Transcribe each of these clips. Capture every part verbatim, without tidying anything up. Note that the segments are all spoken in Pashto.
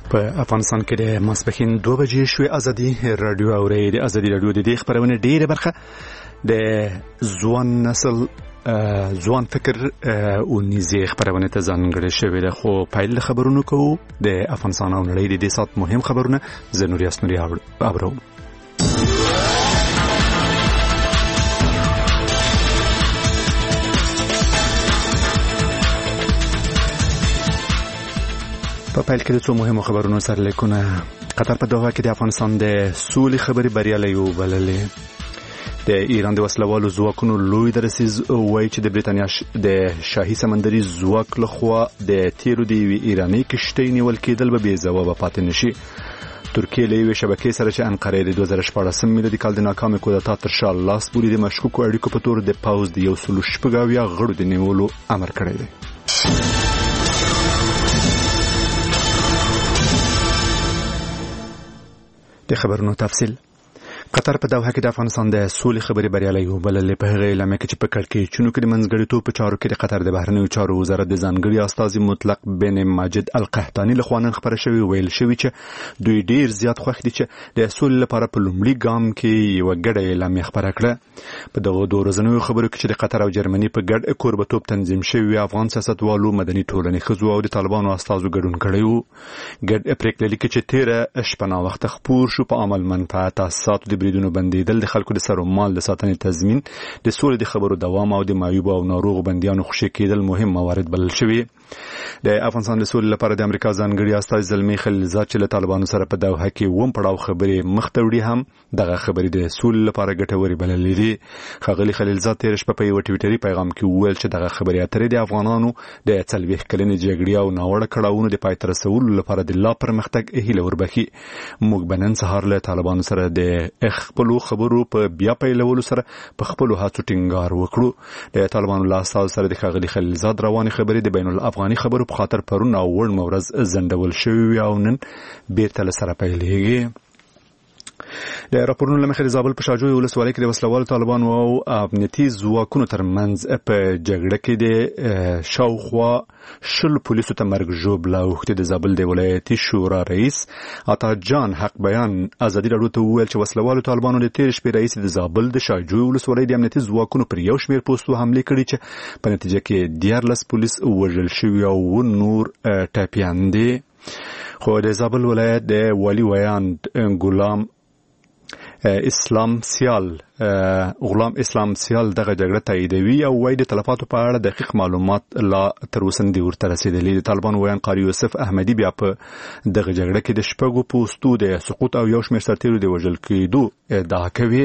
په افغانستان کې د ماسپښین دوه بجې شوې. ازادي رادیو اوري د ازادي رادیو د دې خبرونه ډیره برخه د ځوان نسل ځوان فکر او نيزي خبرونه ته ځانګړې شوې ده. خو پایل خبرونه کوو د افغانستان او نړۍ د دې سات مهم خبرونه زنوري اسنوري ابرو. په پیل کې د څو مهمو خبرونو سره لیکونه. قطر په دوحه کې د افغانستان د سولې خبرې بریالۍ وبللې. د ایران د وسلوالو ځواکونو لوی درسیز وایي چې د بریتانیا د شاهي سمندري ځواک لخوا د تیرو د ایراني کشتۍ نیول کېدل به بې ځوابه پاتې نشي. ترکیه له یوې شبکې سره چې انقره د دوه زره شپاړسم میلادي کال د ناکامې کودتا تر شا لاس پورې د مشکوکو اړیکو په تور د پوځ د یو سلو شپږ اویا غړو د نیولو امر کړی دی. د خبرونو تفصیل. قطر په دوحه کې د افغانستان د سولې خبرې بریالۍ وبللې. په هغه اعلامیه کې چې په کړکېچونو کې د منځګړیتوب په چارو کې د قطر د بهرنیو چارو وزارت د ځانګړي استازي مطلق بن ماجد القحطاني لخوا نن خبره شوې ویل شوې چې دوی ډیر زیات خوښ دي چې د سولې لپاره په لومړي ګام کې یو ګډه اعلامیه خبره کړه. په دغه دوه ورځنیو خبرو کې چې د قطر او جرمني په ګډ کوربتوب تنظیم شوی افغان سیاستوالو، مدني ټولنې، ښځو او د طالبانو استازو ګډون کړی وو. ګډ پریکړه لیکي چې تیره شپه نا وخت خپور شو په عمل منفعت اساسات د بریدونو بندیدل، د خلکو د سر او مال د ساتنې تضمین، د سولې د خبرو دوام او د معیوب او ناروغ بنديانو خوشي کېدل مهم موارد بلل شوي. د افغانستان د سولې لپاره د امریکا ځانګړي استازي زلمی خلیلزاد چې له طالبانو سره په دوحه کې ووم پړاو خبرې مخ ته وړي هم دغه خبرې د سولې لپاره ګټورې بللې دي. ښاغلي خلیلزاد تېره شپه په یو ټویټري پیغام کې وویل چې دغه خبرې اترې د افغانانو د څلوېښت کلنې جګړې او ناوړه کړاوونو د پای ته رسولو لپاره د لا پرمختګ هیله وربخي. موږ به نن سهار له طالبانو سره د خپلو خبرو په بیا پیلولو سره په خپلو هڅو ټینګار وکړو. د طالبانو له استازو سره د ښاغلي خلیلزاد روانې خبرې د بین الافغاني خبرو په خاطر پرون او وړ مورز زندول شوی او نن بیرته له سره پیلېږي. د راپورونو لمخې د زابل په شاجوی ولسوالۍ کې د وسلوالو طالبانو او امنیتي ځواکونو ترمنځ په جګړه کې د شاوخوا شل پولیسو ته مرګ ژوبله اوښتې. د زابل د ولایتي شورا رئیس عطا جان حق بیان ازادي راډیو ته وویل چې وسلوالو طالبانو د تېرې شپې رئیس د زابل د شاجوی ولسوالۍ د امنیتي ځواکونو پر یو شمېر پوستو حملې کړي چې په نتیجه کې دیارلس پولیس وژل شوي او نور ټپیان دي. خو د زابل ولایت د والي ویاند غلام اسلام سیال غلام اسلام سیال دغه جګړه تاییدوي او وايي د تلفاتو په اړه دقیق معلومات لا تر اوسه نه دي ورته رسیدلي. د طالبانو ویان قاری یوسف احمدي بیا په دغه جګړه کې د شپږو پوستو د سقوط او یو شمېر سرتیرو د وژل کېدو ادعا کوي.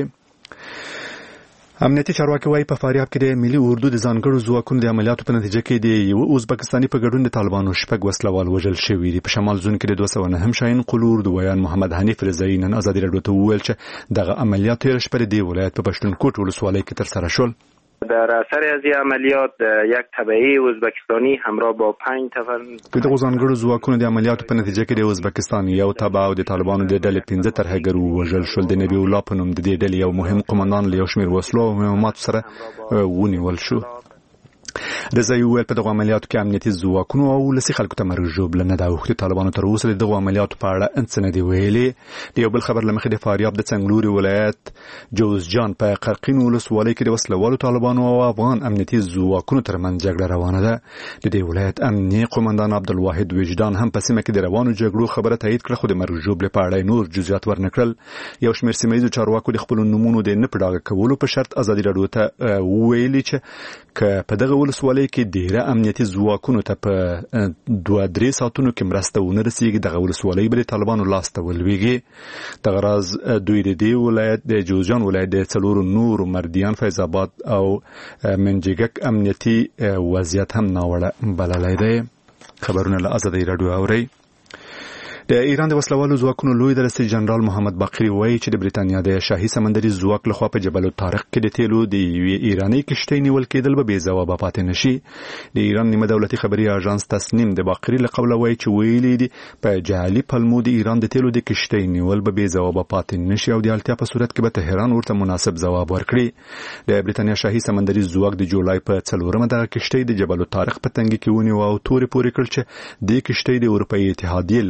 امنیتي چارواکي وايي په فاریاب کې د ملي اردو د ځانګړو ځواکونو د عملیاتو په نتیجه کې د یو ازبکستاني په ګډون د طالبانو شپږ وسلوال وژل شوي دي. په شمال زون کې د دوه سوه نهم شاهین قلور د ویان محمد حنیف رضایي نن ازادي راډیو ته وویل چې دغه عملیات تېره شپه د دې ولایت په پښتونخوا ولسوالۍ کې ترسره شول. در اثر از این عملیات یک تبعی ازبکستانی همراه با پنج نفر د دغه ځانګړو ځواکونو د عملیاتو په نتیجه کې د ازبکستان یو تبع او د طالبانو د ډلې پنځه ترهګر وژل شول. د نبی الله په نوم د دې ډلې یو مهم قومندان له یو شمېر وسلو او مهماتو سره ونیول شو. رضایي وویل په دغه عملیاتو کې امنیتي ځواکونو او ولسي خلکو ته مرګ ژوبله نه ده اوښتې. طالبانو تر اوسه د دغو عملیاتو په اړه څه نه دي ویلي. د یو بل خبر له مخې د فاریاب د څنګلوري ولایت جوزجان په قرقین ولسوالۍ کې د وسلوالو طالبانو او افغان امنیتي ځواکونو ترمنځ جګړه روانه ده. د دې ولایت امنیي قومندان عبدالواحد وجدان هم په سیمه کې د روانو جګړو خبره تایید کړه، خو د مرګ ژوبلې په اړه نور جزئیات ورنکړل. یو شمېر سیمه ییزو چارواکو د خپلو نومونو د نه په ډاګه کولو په شرط ازادي راډیو ته وویلي چې که په دغه ولسوالۍ کې ډیره امنیتي ځواکونو ته په دوه درې ساعتونو کې مرسته ونه رسیږي دغه ولسوالۍ به د طالبانو لاس ته ولویږي. دغه راز دوی د دې ولایت د جوزجان ولایت د څلورو نورو مردیان، فیض آباد او منجګک امنیتي وضعیت هم ناوړه بللی دی. خبرونه له ازادي راډیو اورئ. د ایران د وسلوالو ځواکونو لوی درسي جنرال محمد باقری وایي چې د بریتانیا د شاهي سمندري ځواک لخوا په جبل الطارق کې د تیلو د یوې ایراني کشتۍ نیول کېدل به بې ځوابه پاتې نشي. د ایران نیمه دولتي خبري اژانس تصنیم د باقری له قبله وایي چې ویلي دي په جعلي پلمو د ایران د تیلو د کشتۍ نیول به بې ځوابه پاتې نشي او د اړتیا په صورت کې به تهران ورته مناسب ځواب ورکړي. د بریتانیا شاهي سمندري ځواک د جولای په څلورمه دغه کشتۍ د جبل الطارق په تنګي کې ونیو او تورې پورې کړ چې د کشتۍ د اروپאי اتحادیې له بندیزونو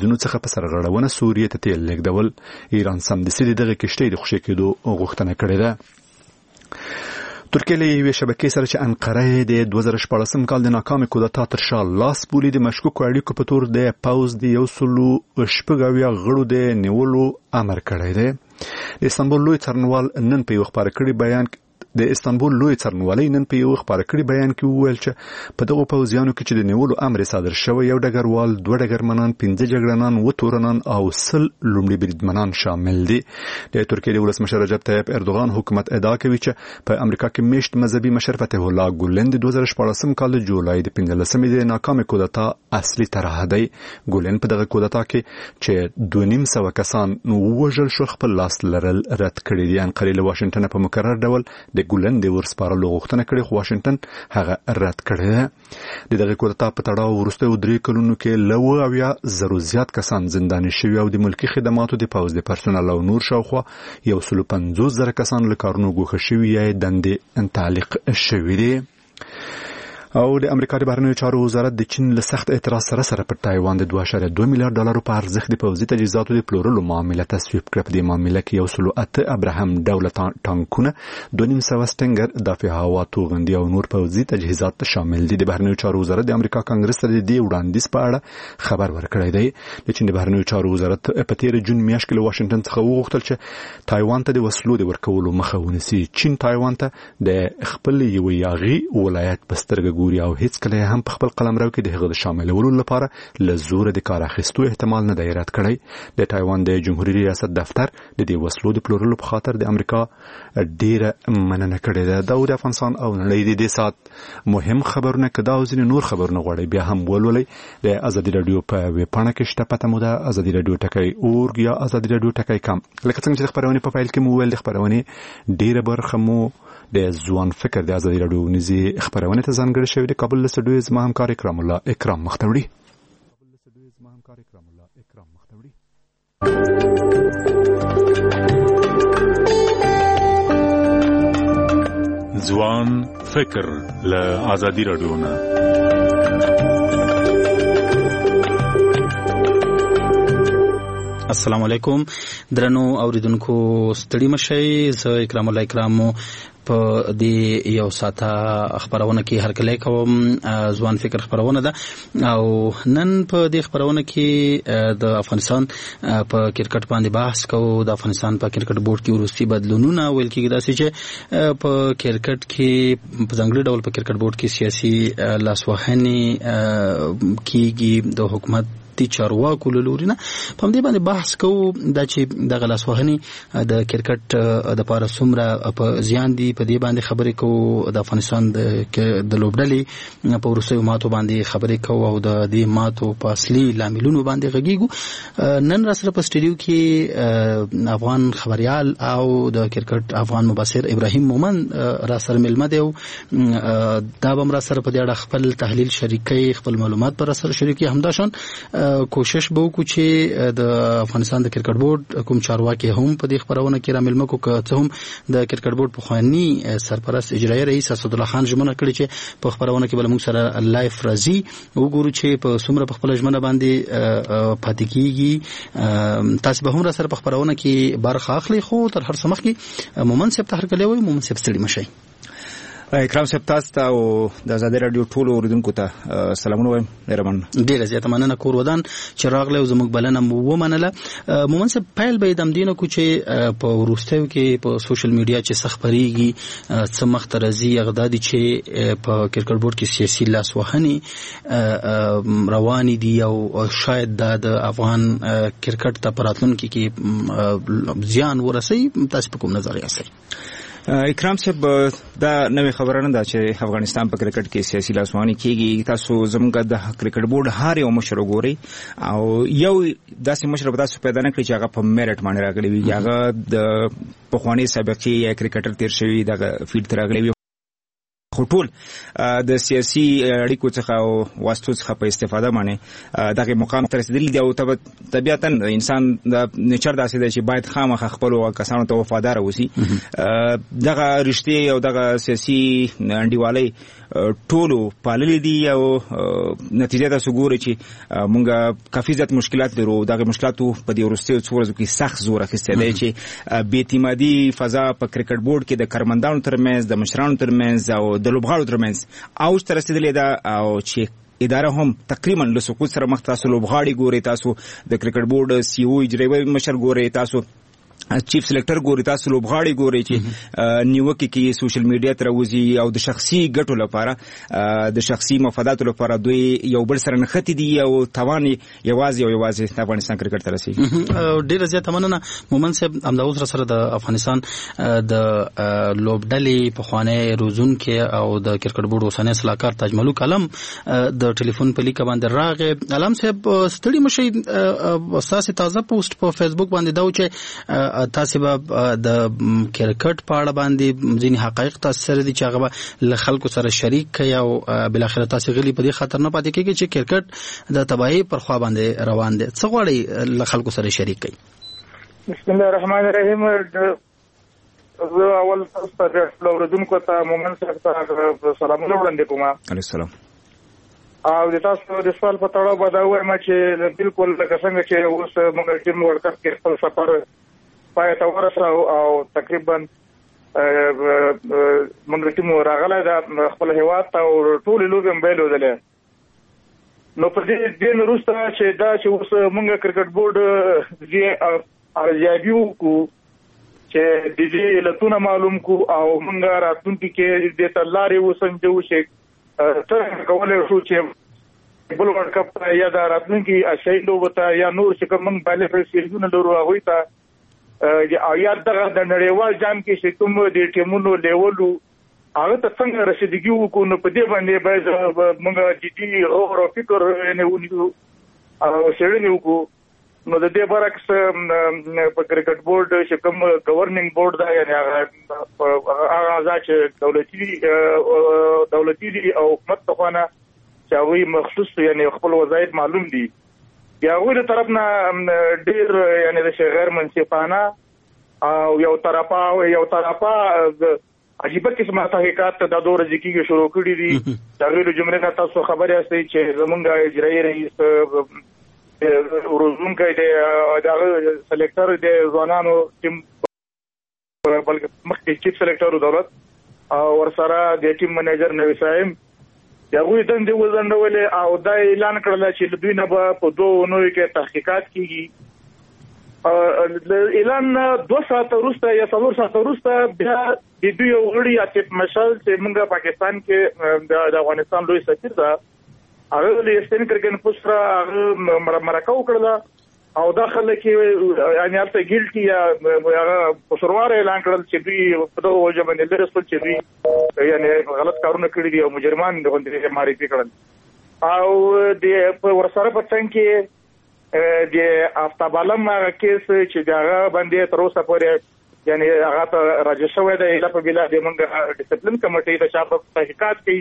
هیوادونو څخه په سرغړونه سوریې ته تیل لیږدول. ایران سمدستي دغه کشتۍ د خوشي کېدو غوښتنه کړې ده. ترکیه له یوې شبکې سره چې انقره د دوه زره شپاړسم کال د ناکامې کودتا تر شا لاس بولي د مشکوکو اړیکو په تور د پوځ د یو سلو شپږ اویا غړو د نیولو امر کړی دی. د استانبول لوی څارنوال نن په یو خپاره کړي بیان د استانبول لوی څارنوالۍ نن په یو خبره کړي بیان کې وویل چې په دغه پوځیانو کې چې د نیولو امر صادر شوی یو ډګروال، دوه ډګرمنان، پنځه جګړنان، و تورنان او سل لومړي بریدمنان شامل دي. د ترکیې د ولسمشر رجب طیب اردوغان حکومت ادعا کوي چې په امریکا کې میشت مذهبي مشر فتح الله ګولن د دوه زره شپاړسم کال د جولای د پنځلسمې د ناکامې کودتا اصلي طرح دی. ګولن په دغه کودتا کې چې دوه نیم سوه کسان ووژل شو خپل لاس لرل رد کړي دي. انقرې له واشنګټن په مکرر ډول د ګولن د ورسپارلو غوښتنه کړې خو واشنګټن هغه رد کړې ده. د دغه کودتا په تړاو وروسته درې کلونو کې له اووه اویا زرو زیات کسان زنداني شوي او د ملکي خدماتو د پوځ د پرسونل او نور شاوخوا یو سلو پنځوس زره کسان له کارونو ګوښه شوي یا دندې تعلیق شوي دي. او د امریکا د بهرنیو چارو وزارت د چین له سخت اعتراض سره سره پر تایوان د دوه اعشاریه دوه میلیارډ ډالرو په ارزښت د پوځي تجهیزاتو د پلورلو معامله تصویب کړه. په دې معامله کې یو سلو اته ابراهام ډوله ټانکونه، دوه نیم سوه سټنګر دافع هوا توغندي او نور پوځي تجهیزات شامل دي. د بهرنیو چارو وزارت د امریکا کانګرس ته د دې وړاندیز په اړه خبر ورکړی دی. د چین د بهرنیو چارو وزارت په تیر جون میاشت کې له واشنګټن څخه وغوښتل چې تایوان ته د وسلو د ورکولو مخه ونیسي. چین تایوان ته د خپل یو یاغي ولایت په سترګه ګوري او هیڅ کله هم په خپل قلمرو کې د هغه د شاملولو لپاره له زوره د کار اخیستو احتمال نه دی رد کړی. د تایوان د جمهوریت ریاست دفتر د دې وسلو د پلورلو په خاطر د امریکا ډیره مننه کړې ده. دا د افغانستان او نړۍ د دې سات مهم خبرونه کدا او ځینې نور خبرونه غواړي بیا هم ولولئ. د ازادي رادیو په ویب پاڼه کې شته پته مو ده ازادي رادیو ټکی اورګ یا ازادي رادیو ټکی کام. لکه څنګه چې خبرونه په فایل کې مو ویل د خبرونه ډیره برخه مو د ځوان فکر د ازادي رادیو نيزي خبرونه ته ځانګړي شوی د کابل له سټډیو زما همکار اکرام الله اکرام مختوړي کابل له سټډیو زما همکار اکرام الله اکرام مختوړي ځوان فکر له ازادي رادیو نه. السلام علیکم درنو اوریدونکو، ستړي مشئ. زه اکرام الله اکرام په دې یو ساته خبرونه کې هرکلی کوم. ځوان فکر خبرونه ده او نن په دې خبرونه کې د افغانستان په کرکټ باندې بحث کوو. د افغانستان په کرکټ بورډ کې وروستي بدلونونه ویل کېږي داسې چې په کرکټ کې په ځانګړي ډول په کرکټ بورډ کې سیاسي لاسوهنې کېږي د حکومت چارواکو له لوري نه. په دې باندې بحث کوو دا چې د غلاسوهنې د کرکټ د پاره څومره په زیان دي. په دې باندې خبرې کوو. د افغانستان د د لوبډلې په وروستیو ماتو باندې خبرې کوو او د دې ماتو په اصلي لاملونو باندې غږیږو. نن را سره په سټډیو کې افغان خبريال او د کرکټ افغان مبصر ابراهیم مومن را سره ملمه دی. دا به را سره په دې اړه خپل تحلیل شریکي، خپل معلومات پر سره شریکي. همداشان کوشش به وکړو چې د افغانستان د کرکټ بورډ کوم چارواکي هم په دې خبرونه کې رامل مکو که څه هم د کرکټ بورډ په خواني سرپرست اجرایی رئیس اسد الله خان ژمنه کړې چې په خبرونه کې بل موږ سره لایف راځي وګورو چې په څومره په خپل ژمنه باندې پاتې کیږي. تاسو به هم را سره په خبرونه کې برخه اخلي. خو تر هر څه مخکې مومن صاحب ته هرکلی وایي. مومن صاحب ستړي مشئ. اکرام صاحب تاسو ته او د ازادي رادیو ټولو اوریدونکو ته سلامونه وایم. ډیره مننه. ډیره زیاته مننه کور ودان چې راغله او زموږ بلنه مو ومنله. مومن صاحب پیل به دم دینه کو چې په وروستیو کې په سوشل میډیا چې سخبريږي څه مخترزي اغدادي چې په کرکټ بورډ کې سیاسي لاسوهنې رواني دي او شاید د افغان کرکټ ته پراتلونکو کې زیان ورسي. تاسو په کوم نظر یاست؟ اکرام صاحب دا نوې خبره نه ده چې افغانستان په کرکټ کې سیاسي لاسوهنې کېږي. تاسو زموږ د کرکټ بورډ هر یو مشر وګورئ او یو داسې مشر به تاسو پیدا نه کړئ چې هغه په میرټ باندې راغلی وي، هغه د پخواني سابقې یا کرکټر تیر شوي دغه فیلډ ته راغلی وي. خټول د سیاسي اړیکو څخه او واسطو څخه په استفاده باندې دغه مقام تر رسیدلی دی او طبيعتا انسان د نیچر داسې دی چې باید خامخ خپل کسانو ته وفادار اوسي دغه رښتیا او دغه سیاسي انډیوالي ټولو پاللې دي او نتیجه دا سګوري چې مونږه کافي زیات مشکلات لرو دغه مشکلاتو په دې ورستیو څو ورځو کې سخت زور اخیستی دی چې بې اعتمادي فضا په کرکټ بورډ کې د کارمندانو ترمنځ د مشرانو ترمنځ او د لوبغاړو ترمنځ اوج ته رسیدلې ده او چې اداره هم تقریبا له سقوط سره مخ تاسو لوبغاړي ګوري تاسو د کرکټ بورډ سی او اجرایي مشر ګوري تاسو چیف سلیکټر ګوري تاسو لوبغاړي ګوري چې نیوکه کې سوشل میډیا تر وځي او د شخصي ګټو لپاره د شخصي مفاداتو لپاره دوی یو بل سره نښتي دي او توان یوازې او یوازې د افغانستان کرکټ ته رسیږي. ډیره زیاته مننه مومن صاحب. همداوس سره د افغانستان د لوبډلې په خوانه روزونکو او د کرکټ بورډ اوسنۍ صلاحکار تاج ملک علم د ټلیفون په لیک باندې راغی. علم صاحب ستړي مشي اساسي تازه پوسټ په فیسبوک باندې دا چې تاسو به د کرکټ په اړه باندې ځینې حقایق تاسو سره دي چې هغه له خلکو سره شریک کړي او بل اخر تاسو غلي په دې خطر نه پاتې کیږي چې کرکټ د تباہي پر خوا باندې روان دي. څه غواړي له خلکو سره شریک کړي؟ بسم الله الرحمن الرحیم. زه اول تاسو ته لوردونکو ته مومن صاحب ته سلامونه وړاندې کوم. علیه السلام. او د تاسو د سوال په تړاو به دا وایم چې بالکل لکه څنګه چې اوس موږ ټیم ورلډ کپ کې خپل سفر پای ته ورساو او تقریبا موږ ټیم راغلی دا خپل هیواد ته او ټول لوبې موبایل ودلې. نو په دې دین وروسته چې دا چې اوس موږ کرکټ بورډ دې ارزیابي وکړو چې د دې علتونه معلوم کو او موږ راتلونکي کې د تلارې وسنجو چې تر کولای شو چې بل ورلډ کپ یا د راتلونکي اشیاء لوبته یا نور چې کوم بالغ سیریزونه لرو هغه ته او یا دغه د نړیوال جام کې چې کوم د ټیمونو لیولو هغه ته څنګه رسیدګي وکړو نو په دې باندې باید موږ جدي غور او فکر نه ونیو او څېړنې وکړو. نو د دې برعکس په کرکټ بورډ چې کوم گورننګ بورډ دا یعنی هغه هغه چې دولتي دولتي دي او حکومت ته خانه چې هغه مخصوص یعنی خپل وظایف معلوم دي یا غوړي طرف نه ډیر یعنی د غیر منصفانه او یو طرفه او یو طرفه عجیب قسمه تحقیقات د دور ځکه شروع کړي دي. دا غیر جمهوریت تاسو خبرې استئ چې زمونږ اجرایي رئیس روزونکو دی دا سلیکټر دی ځوانانو ټیم بلکې مخکې چیف سلیکټر دولت او ورسره د ټیم منیجر نوی صاحب یا غوی دندې وزندولې او دا اعلان کړل چې دوی نه په دوه نوې کې تحقیقات کیږي. اعلان دوه ساعته وروسته یا څلور ساعته وروسته بیا د دوی وړي عاطف مشال چې موږ پاکستان کې د افغانستان لوی سفیر ده هغه له استن کرکن پوسټرا هغه مرکه وکړه او داخله کې یعنی البته ګیلټي یا هغه قصوروار اعلان کړل چې دوی په دغه وجه باندې لرسل چې دوی یعنی غلط کارونه کړی دي او مجرمان د غونډې معرفي کړل او د ورسره په څنګه کې د افتاب علم هغه کیس چې دغه باندې تر اوسه پورې یعنی هغه ته راځي شوی دی له په بلا د موږ ډیسپلین کمیټې د شاپ تحقیقات کوي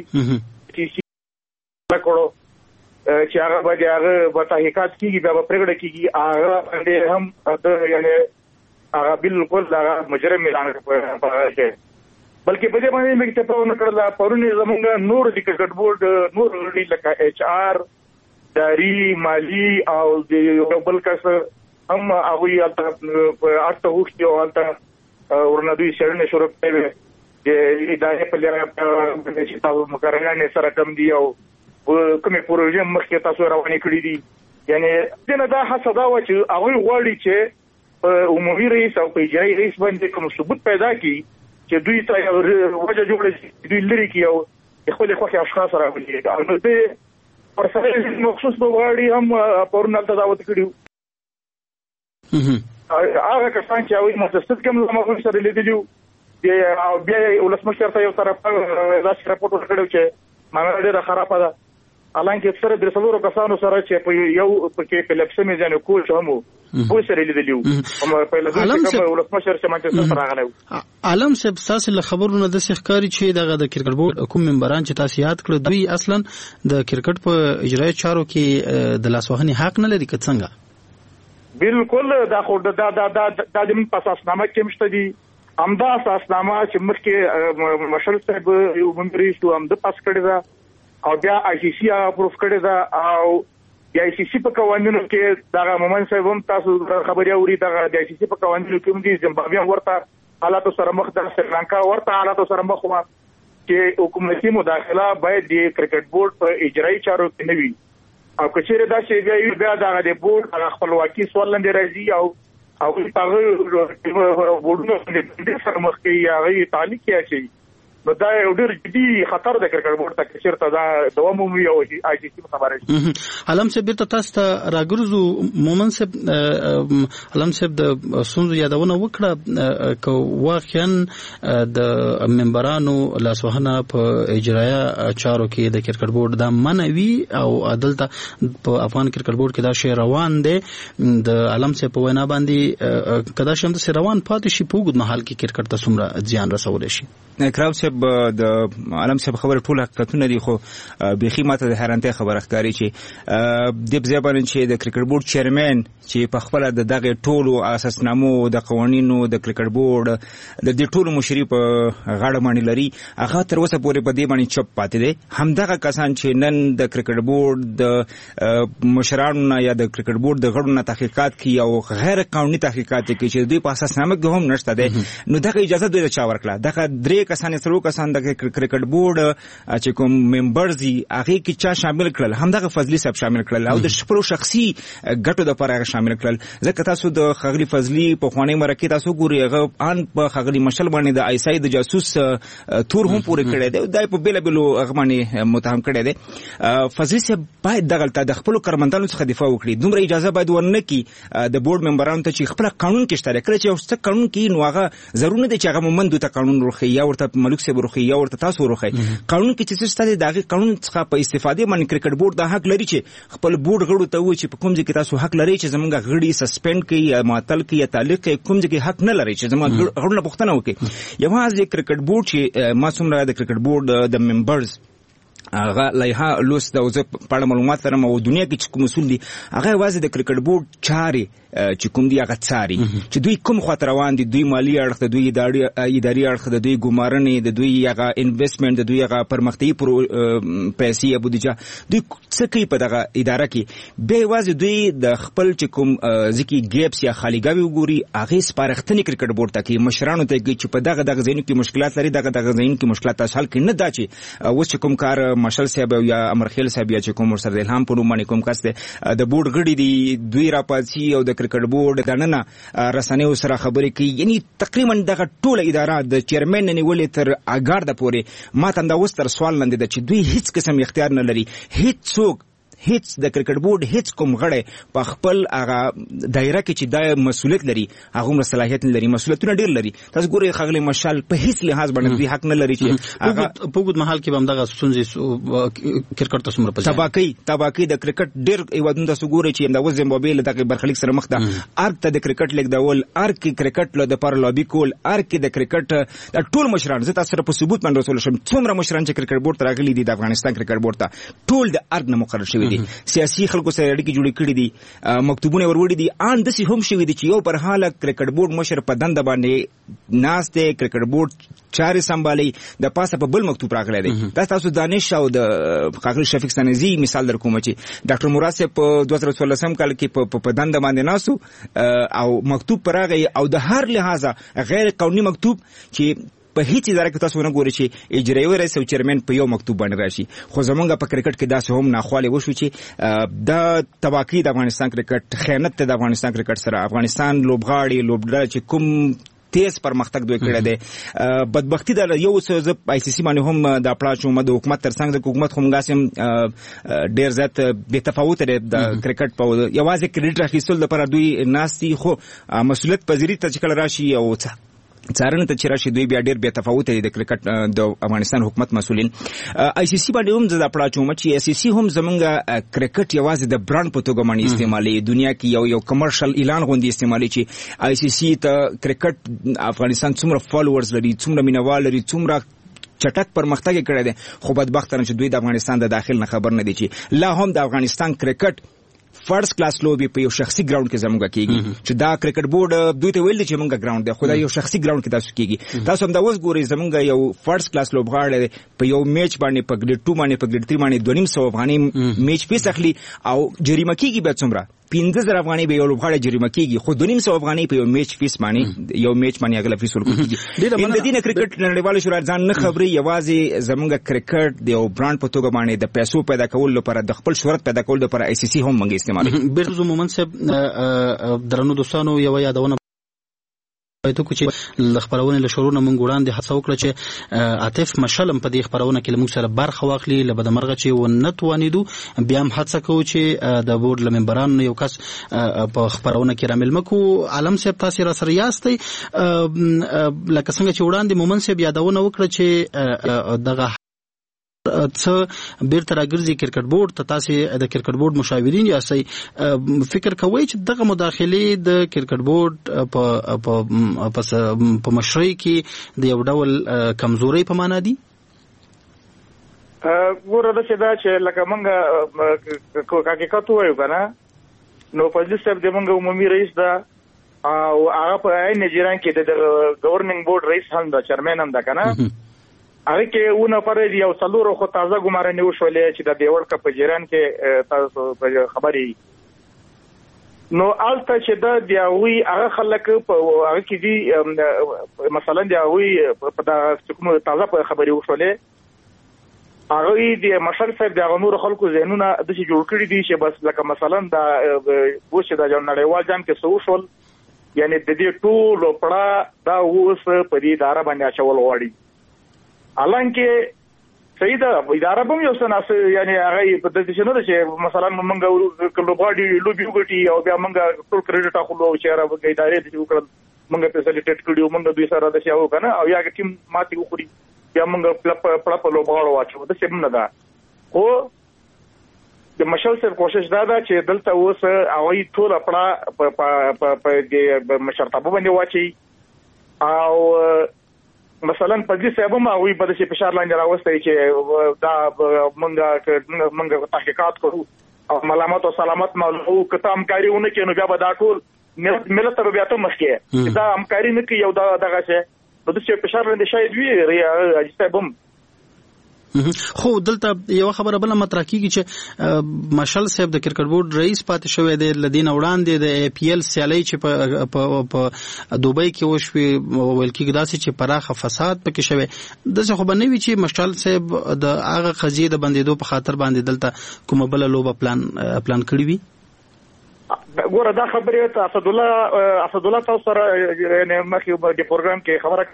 چې کړو چې هغه باندې هغه په تحقیقات کیږي بیا په پرېکړه کیږي هغه باندې هم د یعنی هغه بالکل هغه مجرم اعلان کړی بلکې په دې باندې موږ ته په نکړه پرونی زمونږ نور د کرکټ بورډ نور لري لکه ایچ آر داری مالی او د بل کس هم هغه البته اته وختي او البته ورنډوي شرنه شروع کړي د ادارې په لاره چې تاسو مقررانه سره کم دی او کومه پروژه مخکې تاسو روانې کړې دي یعنی دنه دا حساب دا و چې هغه غواړي چې عمومي رئیس او اجرایي رئیس باندې کوم ثبوت پیدا کړي چې دوی ته وجه جوړه دوی لري کې او خپل خوښي اشخاص راغلي او د پرسنل مخصوص بوغاړي هم پرونل تداوت کړیو هغه کسان چې هغه مؤسسات کوم زموږ سره لیدلو بیا بیا ولسمشر ته یو طرف دا راپورټ ورکړو چې مانه ډیره خرابه ده الانکه سره د څلورو کسانو سره چې په یو پکې کلپسه مې ځنه کوچ همو خو سره لیدلیو هم په لږه کوم ولسمشر چې مانچستر سره راغلی عالم صاحب تاسو له خبرونو د سخکاری چې دغه د کرکټ بورډ کوم ممبران چې تاسو یاد کړو دوی اصلا د کرکټ په اجرایي چارو کې د لاسوهنې حق نه لري که څنګه بالکل دا خو دا دا دا د من اساسنامه کې مشته دي همدا اساسنامه چې مخکې مشل صاحب یو ممبري شو هم د پاس کړی دا او بیا آی سی سی اپروف کړی دا او د آی سی سی په قوانینو کې دا مومن صاحب هم تاسو خبري اوري دا د آی سی سی په قوانینو کې هم دي زمبابوی ورته حالات سره مخ د سریلانکا ورته حالات سره مخ و چې حکومتي مداخله باید د کرکټ بورډ په اجرایي چارو کې نه وي او کچېره دا چې بیا دا د بورډ خپلواکي سوال لاندې راځي او او هغه بورډونو د سره مخ کې هغه تعلیق کیږي شي نو دا یو ډېر جدي خطر د کرکټ بورډ ته چیرته دا دوام مومي او آی سی سی خبره شي علم صاحب ته تاسو ته راګرځو مومن صاحب علم صاحب د سونزو یادونه وکړه کو واقعا د ممبرانو لاسوهنه په اجرایي چارو کې د کرکټ بورډ د منوي او عدالت په افغان کرکټ بورډ کې دا شی روان دي د علم صاحب په وینا باندې کدا شم د روان پاتې شي په وګد محل کې کرکټ ته څومره زیان رسول شي اکرام صاحب د عالم صاحب خبره ټول حقیقتونه دي خو بيخي ماته د حیرانتۍ خبره ښکاري چې د ځبان چې د کرکټ بورډ چیرمن چې په خپل د دغه ټولو اساسنامو د قوانینو د کرکټ بورډ د دې ټولو مشري په غاړه باندې لري هغه تر اوسه پورې په دې باندې چپ پاتې دي همدغه کسان چې نن د کرکټ بورډ د مشرانو یا د کرکټ بورډ د غړو نه تحقیقات کوي او غیر قانوني تحقیقات کوي چې دوی په اساسنامه کې هم نشته دي نو دغه اجازه دوی چا ورکړه دغه درې کسان سره کسان د کرکټ بورډ چې کوم ممبرز دي هغه کې چا شامل کړل همدغه فضلی صاحب شامل کړل او د خپل شخصي ګټو د لپاره شامل کړل ځکه تاسو د خغلی فضلی په خواني مرکه تاسو ګوري هغه ان په خغلی مشل باندې د آی سی د جاسوس تور هم پوره کړی دی دای په بیل بیلو هغه باندې متهم کړی دی فضلی صاحب باید دغه د خپل کارمندانو څخه دفاع وکړي دومره اجازه باید ورنه کی د بورډ ممبرانو ته چې خپل قانون کې شته کړی چې اوس قانون کې نو هغه ضروري دی چې هغه مومند ته قانون ورخي یا ورته ملک صاحب ورخي یا ورته تاسو ورخي قانون کې چې څه ستاسو دغه قانون څخه په استفاده باندې کرکټ بورډ د حق لري چې خپل بورډ غړو ته و چې په کوم ځای کې تاسو حق لري چې زمونږ غړي سسپند کړي یا معطل کړي یا تعلیق کړي کوم ځای کې حق نه لري چې زمونږ غړو پښتنه وکړي یوازې کرکټ بورډ چې ما څومره د کرکټ بورډ د ممبرز هغه لایحه لوس د اوزه په معلومات لرم او دنیا کې چې کوم اصول دي هغه واځي د کرکټ بورډ چاري چې کوم دی هغه چاري چې دوی کوم خاطر روان دي دوی مالی اړخ د دوی اداري اداري اړخ د دوی ګمارنې د دوی هغه انویسټمنټ د دوی هغه پرمختګي پیسې یا بودیجه دوی څه کوي په دغه اداره کې به واځي دوی د خپل چې کوم ځکه ګیپس یا خالیګاوي وګوري هغه سپارښتنې کرکټ بورډ ته کې مشرانو ته چې په دغه دغه ځینو کې مشکلات لري دغه دغه ځینو کې مشکلات حل کړي نه دا چې اوس چې کوم کار مشل صاحب یا امرخیل صاحب یا چې کوم سره الهام په نوم باندې کوم کس ته د بورډ غړي دي دوی راپاتسي او د کرکټ بورډ د نن رسنیو سره خبرې کوي یعنی تقریبا دغه ټوله اداره د چیرمن نه ولې تر اګار د پورې ما ته دا وستر سوال لاندې د چې دوی هیڅ قسم اختیار نه لري هیڅ څوک هیڅ د کرکټ بورډ هیڅ کوم غړی په خپل هغه دایره کې چې د مسولیت لري هغه صلاحیت لري مسولیتونه ډیر لري تاسو ګورئ خغلی مشال په هیڅ لحاظ باندې دوی حق نه لري چې هغه په وګد محل کې هم دغه سنځي کرکټ ته سمره پځه تباکی تباکی د کرکټ ډیر ایوادونه تاسو ګورئ چې د وزن موبایل دغه برخلیک سره مخ ده ارک ته د کرکټ لیک دول ارک کرکټ له د پر لابي کول ارک د کرکټ د ټول مشران زه تاسو سره په ثبوت باندې رسول شم څومره مشران چې کرکټ بورډ راغلي دي د افغانستان کرکټ بورډ ته ټول د ارک نه مقرر شوی دي سیاسي خلکو سره اړیکې جوړې کړې دي مکتوبونه وروړي دي ان د سي هم شوی دي چې یو پر حاله کرکټ بورډ مشر په دند باندې ناشته کرکټ بورډ چاري سمبالي د پاسه په بل مکتوب راغلی دی دا تاسو دانش او د خاغلی شفیق سنزي مثال در کوم چې ډاکټر مراد صاحب په دوه زره څوارلسم کال کې په دند باندې ناسو او مکتوب پراغی او د هر لحاظه غیر قانوني مکتوب چې په هیڅ اداره کې تاسو نه ګورئ چې اجرایي رئیس او چیرمن په یو مکتوب باندې راشي خو زمونږ په کرکټ کې داسې هم ناخواله وشو چې د تباکی د افغانستان کرکټ خیانت د افغانستان کرکټ سره افغانستان لوبغاړي لوبډله چې کوم تیز پرمختګ دوی کړی دی بدبختی د یو څه آی سی سی باندې هم د پلاچو د حکومت ترڅنګ د حکومت هم غاسم ډیر زیات بے تفاوت دی د کرکټ په یوازې کریډټ اخیستل لپاره دوی ناسي خو مسؤلیت پذیری ته چې کله راشي او څارنه ته چې راشي دوی بیا ډېر بې تفاوت دي د کرکټ د افغانستان حکومت مسؤلین آی سی سی باندې هم زړه پړا چوم چې آی سی سی هم زمونږ کرکټ یوازې د برانډ په توګه باندې استعمالي دنیا کې یو یو کمرشل اعلان غوندي استعمالي چې آی سی سی ته کرکټ افغانستان څومره فالوورز لري څومره مینوال لري څومره چټک پرمختګ کړی دی خو بدبختانه چې دوی د افغانستان د داخل نه خبر نه دي چې لا هم د افغانستان کرکټ فرست کلاس لوبي په یو شخصي ګراوند کې زموږ کېږي چې دا کرکټ بورډ دوی ته ویل چې موږ ګراوند دی خو دا یو شخصي ګراوند کې تاسو کېږي تاسو هم دا اوس ګورئ زموږ یو فرست کلاس لوبغاړی په یو میچ باندې په ګریډ ټو باندې په ګریډ تھری باندې دوه نیم سوه افغانۍ میچ فیس اخلي او جریمه کېږي بیا څومره پنځه زره افغانۍ به یو لوبغاړی جریمه کېږي خو دوه نیم سوه افغانۍ په یو میچ فیس باندې یو میچ باندې هغه فیس ورکول کېږي ان د دې نه کرکټ نړیوال شورا ځان نه خبري یوازې زموږ کرکټ د یو برانډ په توګه باندې د پیسو پیدا کول لپاره د خپل شهرت پیدا کول لپاره آی سی سی هم موږ استعمالوي بیرته مومن صاحب درنو دوستانو یو یادونه ته کو چې خبرونه له شروع نه مونږ وړاندې هڅه وکړه چې عاطف مشلم په دې خبرونه کې موږ سره برخه واخلي لبد مرغه چې ونتوانیدو بیا هم هڅه کوو چې د بورډ لممبرانو یو کس په خبرونه کې رامل مکو عالم صاحب تاسو را سره یاستئ لکه څنګه چې وړاندې مومن صاحب یادونه وکړه چې دغه څه بیرته راګرځي کرکټ بورډ ته تاسو د کرکټ بورډ مشاورین یاستئ فکر کوئ چې دغه مداخله د کرکټ بورډ په په مشرۍ کې د یو ډول کمزوري په معنا دي ګوره دا چې دا چې لکه مونږ حقیقت وایو کنه نو فضل صاحب د مونږ عمومي رئیس دا او هغه په عین جیران کې د گورننګ بورډ رئیس هم دا چیرمن هم دا کنه هغه کې ونه پرې یو څلور خو تازه ګمارنه وشولې چې د دیوړ کپ جیران کې تاسو خبرې نو الته چې دا دیوي هغه خلک په هغه کې دي مثلا دیوي په د کوم تازه خبرې وشولې هغه د مشر صاحب د نور خلکو ذهنونه د څه جوړ کړی دي چې بس لکه مثلا دا وښه د نړیوال جام کې سوشل یعنی د دې ټول پړه دا اوس په دې اداره باندې اچول غواړي حالانکه صحیح ده اداره به یو څه ناس یعنی هغه په دې شنو چې مثلا موږ کلو باډي لوبي وګټي او بیا موږ ټول کریډټ اخلو چې را وګړي ادارې دې وکړل موږ فیسیلیټیټ کړیو موږ دوی سره د شاو کنه او یا ټیم ماتي وخوري بیا موږ پړه په لوبغاړو واچو د څه نه ده خو د مشال سره کوشش دا ده چې دلته اوس هغه ټول پړه په په د مشرتابه باندې واچي او مثلا په دې سبب ما وی په دې فشار لاندې راوستي چې دا مونږه مونږه تحقیقات کوو او ملامت او سلامت مولو کته همکاریونه کې نو بیا به دا ټول ملت ته بیا ته مخکې دا همکاري نه کوي یو دا دغه څه په دې فشار لاندې شاید وی راځي سبب خو دلته یو خبره بل مطرح کیږي چې مشال صاحب د کرکټ بورډ رئیس پاتې شوی دی لدین وړاندې د ای پی ایل سیالي چې په په دوبۍ کې وشوي ویل کېږي داسې چې پراخه فساد پکې شوی دغه خو بنوي چې مشال صاحب د هغه قضیه د بندیدو په خاطر باندې دلته کومه بل لوبه پلان پلان کړی وي ګوره دا خبره ته اسد الله اسد الله تاسو سره یعنی مخکې د پروګرام کې خبره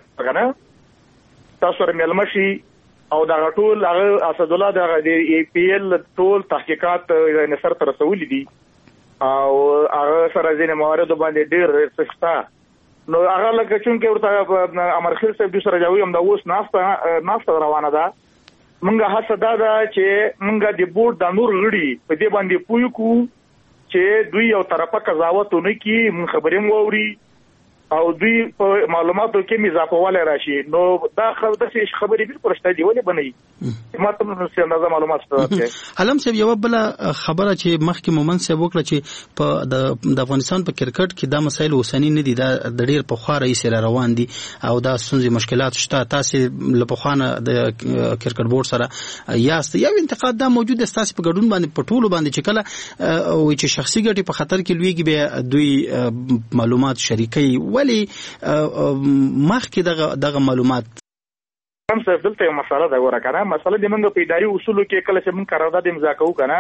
کړه تاسو سره ملمشي او دا ټول هغه اسد الله د ای پی ایل ټول تحقیقات نصر تر رسول دي او هغه سره ځینې موارد باندې ډېر سخته نو هغه لکه چې ورته امر خیر صاحب د سره جوړ هم دا اوس نافته نافته روانه ده مونږه هڅه دا ده چې مونږه د بورډ د نور غړي په دې باندې پوي کو چې دوی یو طرفه قضاوتونه کوي مون خبرې موري او دوی په معلوماتو کې اضافهواله راشي نو دا خبره خبرې بالکل شته دی ولې بنئ ماته نو څه اندازه معلومات شته علم صاحب یو بل خبره چې مخکې مومن صاحب وکړه چې په د افغانستان په کرکټ کې دا مسایل اوسنی نه دي دا د ډیر په خوا رئیس روان دي او دا څنګه مشکلات شته تاسو له په خوانه د کرکټ بورډ سره یاست یو انتقاد دا موجود است تاسو په ګډون باندې په ټولو باندې چې کله او چې شخصي ګټې په خطر کې لویږي به دوی معلومات شریکي ولی مخکې دغه دغه معلومات هم څه دلته یو مسله دا ګوره کنه مسله د موږ په اداري اصولو کې کله چې موږ قرارداد امضا کوو کنه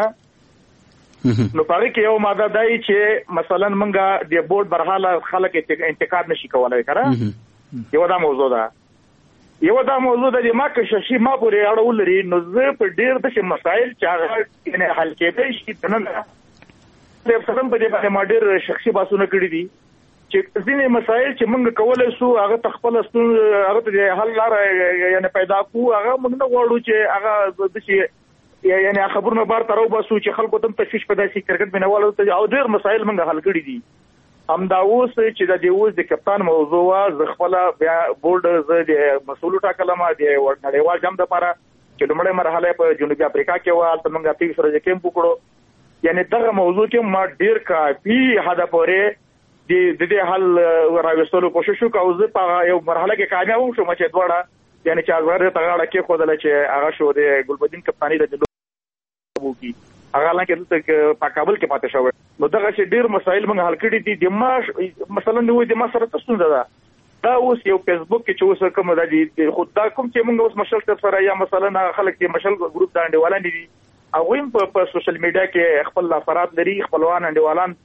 نو پاره کې یو ماده دای چې مثلا موږ د بورډ برحاله خلک انتقاد نشي کولای کنه یو دا موضوع ده یو دا موضوع ده ما که ششي ما پورې اړه ولري نو زه په ډیر د مسایل چې هغه نه حل کېدای شي نه د سلام په دې باندې ما ډیر شخصي باسونه کړی دي چې ځینې مسایل چې موږ کولای شو هغه تخپل ستون هغه ته حل لار یعنی پیدا کو هغه موږ نه غواړو چې هغه د شي یعنی خبرونه بار ترو باسو چې خلکو ته تشویش پیدا شي کرکټ مینوالو ته او ډېر مسایل موږ حل کړي دي. همدا اوس چې د دې اوس د کپتان موضوع وا ز خپل بیا بورډ ز د مسؤل ټاکلم د نړیوال جام د لپاره چې لومړی مرحله په جنوبي افریقا کې و تل موږ په سره کې کېمپ وکړو یعنی دغه موضوع کې ما ډیر کافي حدا پورې د دې حل راوستلو کوشش وکاو زه په یو مرحله کې کامیاب شوم چې دواړه یعنی چې ازغره تغاړه کې خودل چې هغه شو د ګلبدین کپتانی د وو کی هغه لکه چې په کابل کې پاتې شو نو دغه چې ډیر مسایل موږ حل کړي دي د ما مثلا نو د ما سره تاسو ده دا اوس یو فیسبوک کې چې اوس کوم د دې خود دا کوم چې موږ اوس مشل تر سره یا مثلا خلک چې مشل ګروپ دا انډیوالان دي هغه په سوشل میډیا کې خپل افراد لري خپلوان انډیوالان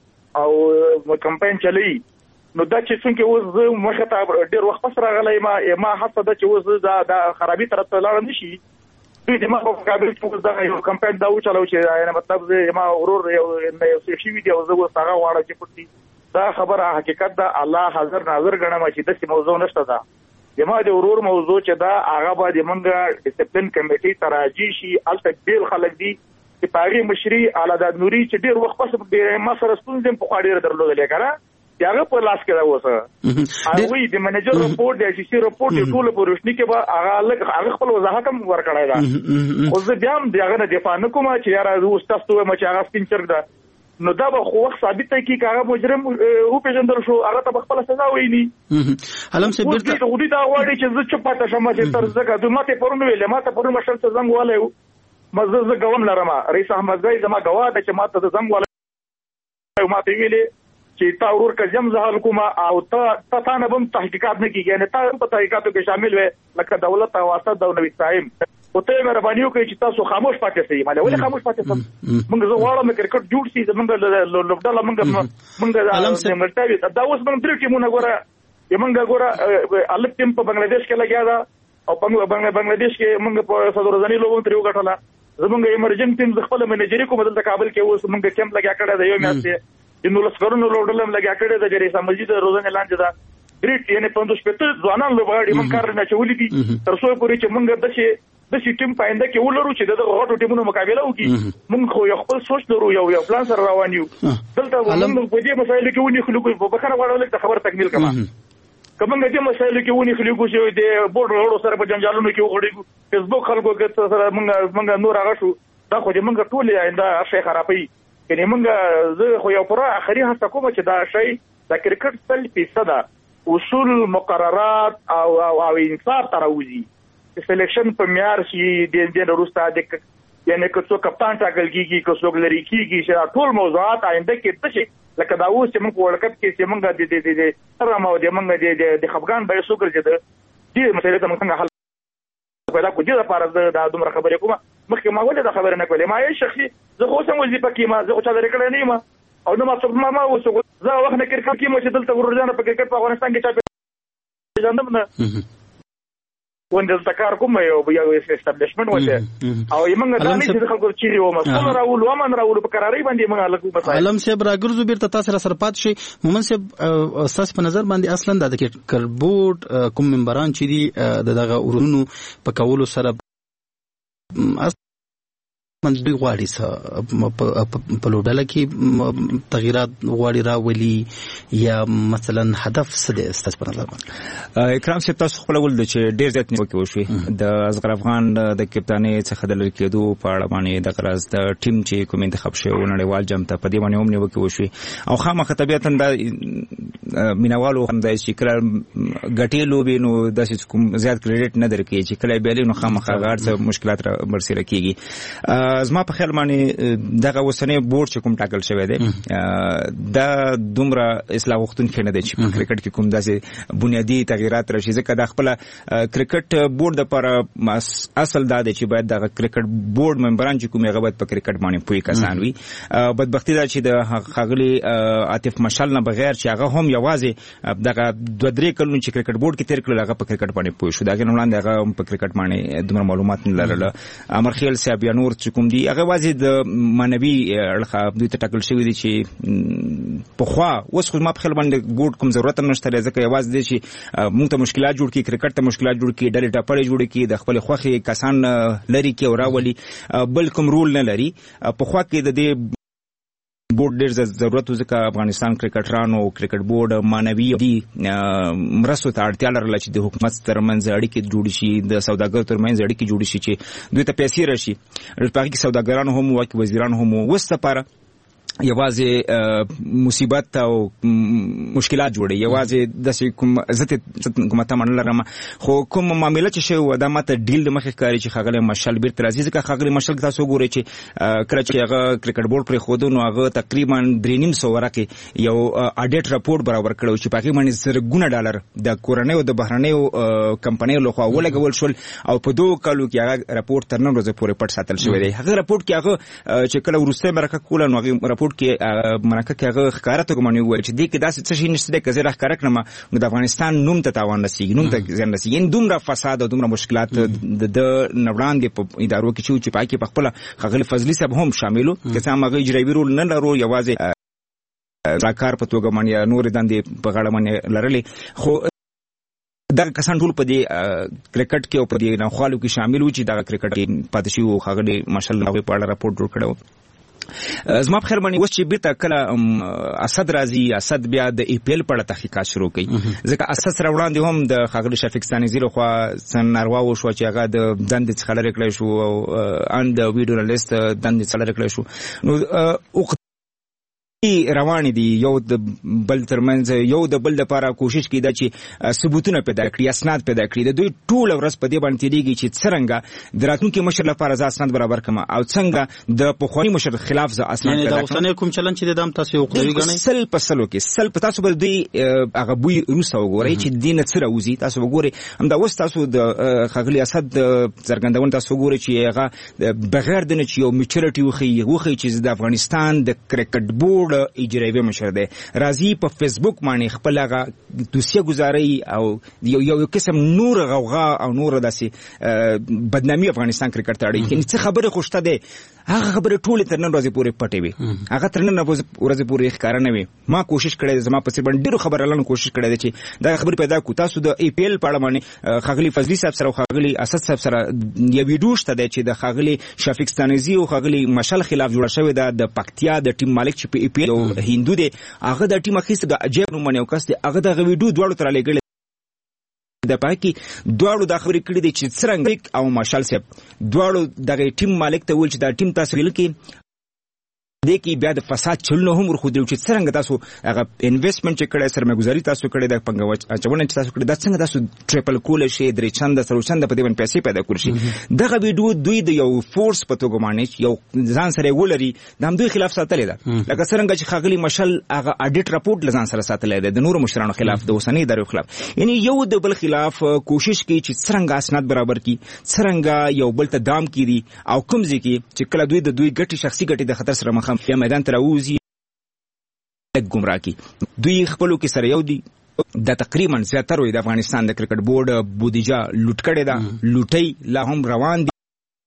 او کمپاین چلی نو دا چې څنګه اوس مخه ته ډیر وخت سره غلې ما ما حسد چې اوس دا د خرابې طرف ته لاړ نشي دې ما په کابل کې دا یو کمپاین دا و چلو چې یعنی مطلب زه ما ورور یو یو شی ویډیو زه وسه هغه واړه چې پټي دا خبره حقیقت دا الله حاضر ناظر غنم چې د موضوع نشته دا یما د ورور موضوع چې دا هغه باندې منګه ډیسپلین کمیټي تراجی شي الته ډیر خلک دي چې پاري مشري اعلی د نوري چې ډیر وخت پس ما سره ستونزې په خاډیر درلودل کړه یاغه په لاس کې دا وسه هغه د منیجر رپورټ د سی سی رپورټ ټول په روشنی کې به هغه هغه خپل وضاحت هم ورکړای دا خو زه بیا هم دغه نه دفاع نکوم چې یاره زه تاسو ته چې هغه سپینچر ده نو دا به خو وخت ثابت کی هغه مجرم او پیژندل شو هغه ته خپل سزا ویني علم سي بیرته خو دې دا وړي چې زه چپاته شمه چې تر زګه د ماته پرونه ویلې ماته پرونه مشر څه زنګ والے مزه زه ګوم لرم رئیس احمد زئی زما غوا ده چې ماته زنګ والے ماته ویلې چې تا ورور کا جم زهل کومه او ته ته نه بم تحقیقات نه کیږي نه تا په تحقیقاتو کې شامل وې لکه دولت او واسطه د نوې سايم او ته مهرباني وکړئ چې تاسو خاموش پاتې شئ مله ولې خاموش پاتې شئ موږ زه غواړم کرکټ جوړ شي موږ لوبډاله موږ موږ مرتبه دا اوس موږ درې ټیمونه ګوره یمنګ ګوره الګ ټیم په بنگلاديش کې لګیا دا او په بنگلاديش کې موږ په صدر رضانی لوبو تر یو غټله زمونږ ایمرجنسي ټیم ځخپل منیجري کوم دلته کابل کې اوس موږ کیمپ لګیا کړی دا یو میاشتې د نو لسکرونو لوډلم لګیا کړی د جریسا مسجد روزنه لاندې دا ګریټ یعنی پندوس پته ځوانان لوبغاړي من کار نه چولې دي تر څو پورې چې موږ د شي د شي ټیم پاینده کې ولرو چې د غوټو ټیمونو مقابله وکړي موږ خو یو خپل سوچ درو یو یو پلان سره روان یو دلته موږ په دې مسایلو کې ونی خلکو په بخره وړول ته خبر تکمیل کما کومه دې مسایلو کې ونی خلکو چې د بورډ وړو سره په جنجالونو کې وړي فیسبوک خلکو کې سره موږ موږ نور هغه شو دا خو دې موږ ټول آینده شي خرابي کني موږ زه خو یو پر اخري هڅه کوم چې دا شی د کرکټ سل فیصد اصول مقررات او او انصاف تراوزی سلیکشن په معیار شي د دې وروسته د یعنی که څوک کپتان ټاکل کیږي که څوک لري کیږي چې ټول موضوعات آینده کې څه شي لکه دا اوس چې موږ ورکټ کې چې موږ د دې د سره مو د موږ د خفغان به څوک ګرځي دې مسلې ته موږ حل پیدا کو دې لپاره دا دومره خبرې کوم مخکې ما ولې دا خبره نه کولې ما یې شخصي زه خو سم وظیفه کې ما زه خو چا درې کړې نه ما او نو ما څه ما ما وسو زه وخت نه کرکټ کې مو چې دلته ورځانه په کرکټ په افغانستان کې چا ځاندم نه وندل تکار کوم یو یو اسټابلیشمنت وته او یمنګ دا نه چې خلکو چیرې و مسول راول و من راول په قرارې باندې موږ لکه مسایل علم صاحب راګرځو بیرته تاسو سره سرپات شي مومن صاحب اساس په نظر باندې اصلا د کرکټ کوم ممبران چې دي دغه ورونو په کولو سره من دوی غواړي څه په لوډاله کې تغیرات غواړي راولي یا مثلا هدف څه دی ستاسو په نظر باندې اکرام صاحب تاسو خپل ول چې ډیر ځات نیوکه وشوي د اصغر افغان د کپتانۍ څخه د لری کېدو په اړه باندې د غرض د ټیم چې کوم انتخاب شوی نړیوال جام ته په دې باندې هم نیوکه وشوي او خامخا طبيعتا د مینوالو هم د چې کله غټي لوبي نو د کوم زیات کریډټ نه درکې چې کله بیل نو خامخا غاړ څه مشکلات برسره کیږي زما په خیال باندې دغه وسنه بورډ چې کوم ټاکل شوی دی دا دومره اصلاح وختونکو نه دی چې په کرکټ کې کوم داسې بنیادی تغیرات راشي ځکه د خپل کرکټ بورډ لپاره اصل دا دی چې باید د کرکټ بورډ ممبران چې کوم هغه باید په کرکټ باندې پوي کسان وي بدبختی دا چې د خاغلی عاطف مشال نه بغیر چې هغه هم یوازې دغه دوه درې کلونه چې کرکټ بورډ کې تیر کړل هغه په کرکټ باندې پوي شو دا کې وړاندې هغه په کرکټ باندې دومره معلومات نه لرله امر خیل صاحب یا نور چې کوم دي هغه واځي د مانوي اړخ دوی ته ټاکل شوی دي چې په خوا اوس خو ما په خپل باندې ګوډ کوم ضرورت هم نشته ځکه یوازې دی چې موږ ته مشکلات جوړ کړي کرکټ ته مشکلات جوړ کړي ډلې ټاپړې جوړ کړي د خپل خوخي کسان لري کې او راولي بل کوم رول نه لري په خوا کې د دې بورډ ډېر ضرورت ځکه افغانستان کرکټرانو کرکټ بورډ مانوي دي مرستو ته اړتیا لرله چې د حکومت ترمنځ اړیکې جوړې شي د سوداګرو ترمنځ اړیکې جوړې شي چې دوی ته پیسې راشي په هغې کې سوداګران هم واکي وزیران هم اوس لپاره یوازې مصیبت او مشکلات جوړي یوازې د کوم عزت کومه تمن لرم خو کوم معاملې چې شو د ماته ډیل د مخې کاری چې خغله مشال بیرته راځي ځکه خغله مشال تاسو ګورئ چې کله چې هغه کرکټ بورډ پر خودو نو هغه تقریبا درې نیم سو ورکه یو اډیټ راپورټ برابر کړو چې پاکي باندې زرګونه ډالر د کورنۍ او د بهرنیو کمپنیو لخوا ولګول شول او په دوه کالو کې هغه راپورټ تر نن ورځې پورې پټ ساتل شوی دی هغه راپورټ کې هغه چې کله ورسته مرکه کوله نو هغه راپورټ کې منکه کې هغه ښکارا ته کومه ویل چې دې کې داسې څه شي نشته چې زه ښکارا کړم نو د افغانستان نوم ته تاوان رسیږي نوم ته ځان رسیږي ان دومره فساد او دومره مشکلات د نوړان دي په ادارو کې چې پاکي په خپل خغل فضلی صاحب هم شاملو که څنګه هغه اجرایي رول نه لرو یوازې راکار په توګه باندې نور دندې په غاړه باندې لرلې خو دا کسان ټول په دې کرکټ کې او په دې نخوالو کې شامل وو چې دا کرکټ کې پاتشي او خغل ماشاءالله په اړه راپورټ جوړ کړو زما په خیر باندې اوس چې بیرته کله اسد راځي اسد بیا د ای پی ایل په اړه تحقیقات شروع کوي ځکه اسد سره وړاندې هم د خاغلی شفیقستاني زیرو خوا سن ناروا وشو چې هغه د دندې څخه لرې کړی شو او ان د ویډیورنالیست دندې څخه لرې کړی شو نو روانې دي یو د بل ترمنځ یو د بل لپاره کوشش کیده چې ثبوتونه پیدا کړي اسناد پیدا کړي د دوی ټول ورځ په دې باندې تیریږي چې څنګه د راتلونکي مشر لپاره ځا اسناد برابر کړم او څنګه د پخوانی مشر خلاف ځا اسناد پیدا کړم یعنی د اوسنۍ کوم چلن چې د دام تاسو وکړی غنئ سل په سلو کې سل په تاسو بل دوی هغه بوی روسه وګورئ چې دینه سره وزي تاسو وګورئ هم دا اوس تاسو د خغلی اسد څرګندون تاسو وګورئ چې هغه بغیر د نه چې یو میچورټي وخی وخی چې د افغانستان د کرکټ بورډ اجرایي مشر دی راځي په فیسبوک باندې خپل هغه دوسیه گزاري او یو یو قسم نور غوغا او نور داسې بدنامي افغانستان کرکټ ته اړي چې څه خبره خوشته ده هغه خبره ټول تر نن ورځې پورې پټې وي هغه تر نن ورځې پورې ښکارا نه وي ما کوشش کړې زما په څیر باندې ډیرو خبرالانو کوشش کړې چې دا خبر پیدا کو تاسو د ای پی ایل په اړه باندې خغلی فضلی صاحب سره خغلی اسد صاحب سره یو ویډیو شته چې د خغلی شفیقستاني او خغلی مشال خلاف جوړ شوی دا د پکتیا د ټیم مالک چې په ای پی ایل هندو دی هغه د ټیم اخیسته د عجیب نوم باندې وکړ هغه د ویډیو دواړو تر لګل د پاکي دواړو د خبرې کړې دي چې څنګه او ماشال صاحب دواړو د ټیم مالک ته ویل چې دا ټیم تاسو ویل کې د کې بیا د فساد چلنه هم ورخو دی چې څنګه تاسو هغه انویسټمنټ چې کړی سرمایه‌ګذاري تاسو کړی د پنګوچ اچونه چې تاسو کړی دا څنګه تاسو ټریپل کول شي درې چند سره چند په دې باندې پیسې پیدا کول شي دغه ویډیو دوی د یو فورس په توګه باندې یو ځان سره ولري د هم دوی خلاف ساتل دي لکه څنګه چې خاغلی مشل هغه اډیټ راپورټ لزان سره ساتل دي د نور مشرانو خلاف د اوسنۍ ادارو خلاف یعنی یو د بل خلاف کوشش کوي چې څنګه اسناد برابر کړي څنګه یو بل ته دام کړي او کوم ځکه چې کله دوی د دوی ګټي شخصي ګټي د خطر سره مخ یا میدان ته راوځي ګمراه کی دوی خپلو کې سره یو دي د تقریبا زیاتره د افغانستان د کرکټ بورډ بودیجه لوټ کړي دا لوټي لا هم روان دي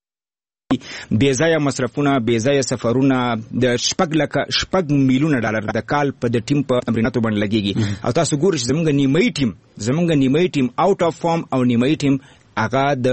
بې ځایه مصرفونه بې ځایه سفرونه د شپږ لکه شپږ میلیونه ډالر د کال په د ټیم په تمریناتو باندې لګيږي او تاسو ګورئ چې زمونږ نیمه ټیم زمونږ نیمه ټیم آوټ اف فارم او نیمه ټیم هغه د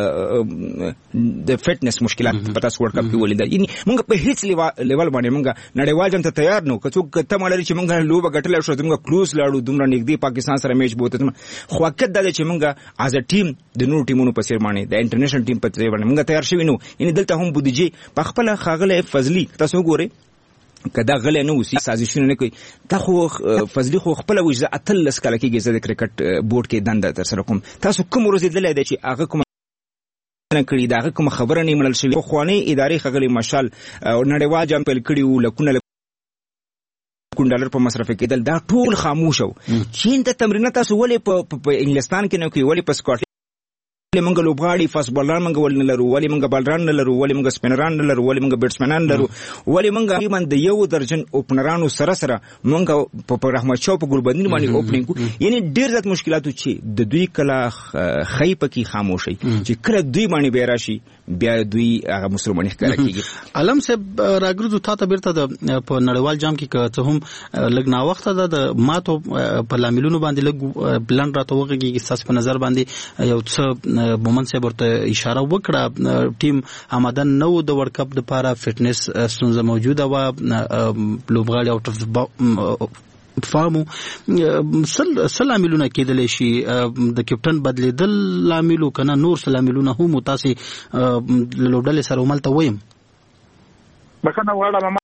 د فټنس مشکلات پتا سو ورکړ په ولیدا یعنی موږ په هیڅ لیول باندې موږ نړیوال جام ته تیار نو کڅو کته مالري چې موږ لوبه غټل شو موږ کلوز لاړو دومره نږدې پاکستان سره میچ بوته خو حقیقت دا چې موږ از ا ټیم د نور ټیمونو په سیر باندې د انټرنیشنل ټیم په ځای باندې موږ تیار شوی نو یعنی دلته هم بودیجه په خپل خاغله فضلی تاسو ګورئ کدا غلې نه وسی سازشونه نه کوي تا خو فضلی خو خپل وجه اتل لس کله کېږي د کرکټ بورډ کې دنده تر سره کوم تاسو کوم ورځ دلې دی چې هغه کوم نه کړی دا کوم خبره نه مړل شوی خو خواني ادارې خغلی مشال او نړیوال جام په کړي و لکونه کوم ډالر په مصرف کېدل دا ټول خاموش وو چین ته تمرینات تاسو ولې په انګلستان کې نه کوي ولې په سکاټلند ولې موږ لوبغاړي فاست بالران موږ ولې نه لرو، ولې موږ بالران نه لرو، ولې موږ سپینران نه لرو، ولې موږ بیټسمنان لرو، ولې موږ تقریبا د یو درجن اوپنرانو سره سره موږ په رحمت شاه په ګلبدین باندې اوپننګ کو. یعنی ډېر زیات مشکلات چې د دوی کله خی پکې خاموشي چې کله دوی باندې بیا راشي بیا دوی هغه مسلمانۍ ښکاره کیږي. علم صاحب راګرځو تا ته بیرته د په نړیوال جام کې که هم لږ نا وخت ده د ماتو په لاملونو باندې لږ بلند راته وغږیږي ستاسو په نظر باندې یو څه مومن صاحب ورته اشاره وکړه ټیم آماده نو د ورلد کپ لپاره فټنس ستونزه موجوده و لوبغاړي او فارمو سل سلاملونه کېدل شي د کپټن بدلیدل لاملو کنه نور سلاملونه هم تاسو لوبډلې سره عملته ویم بکنه واړه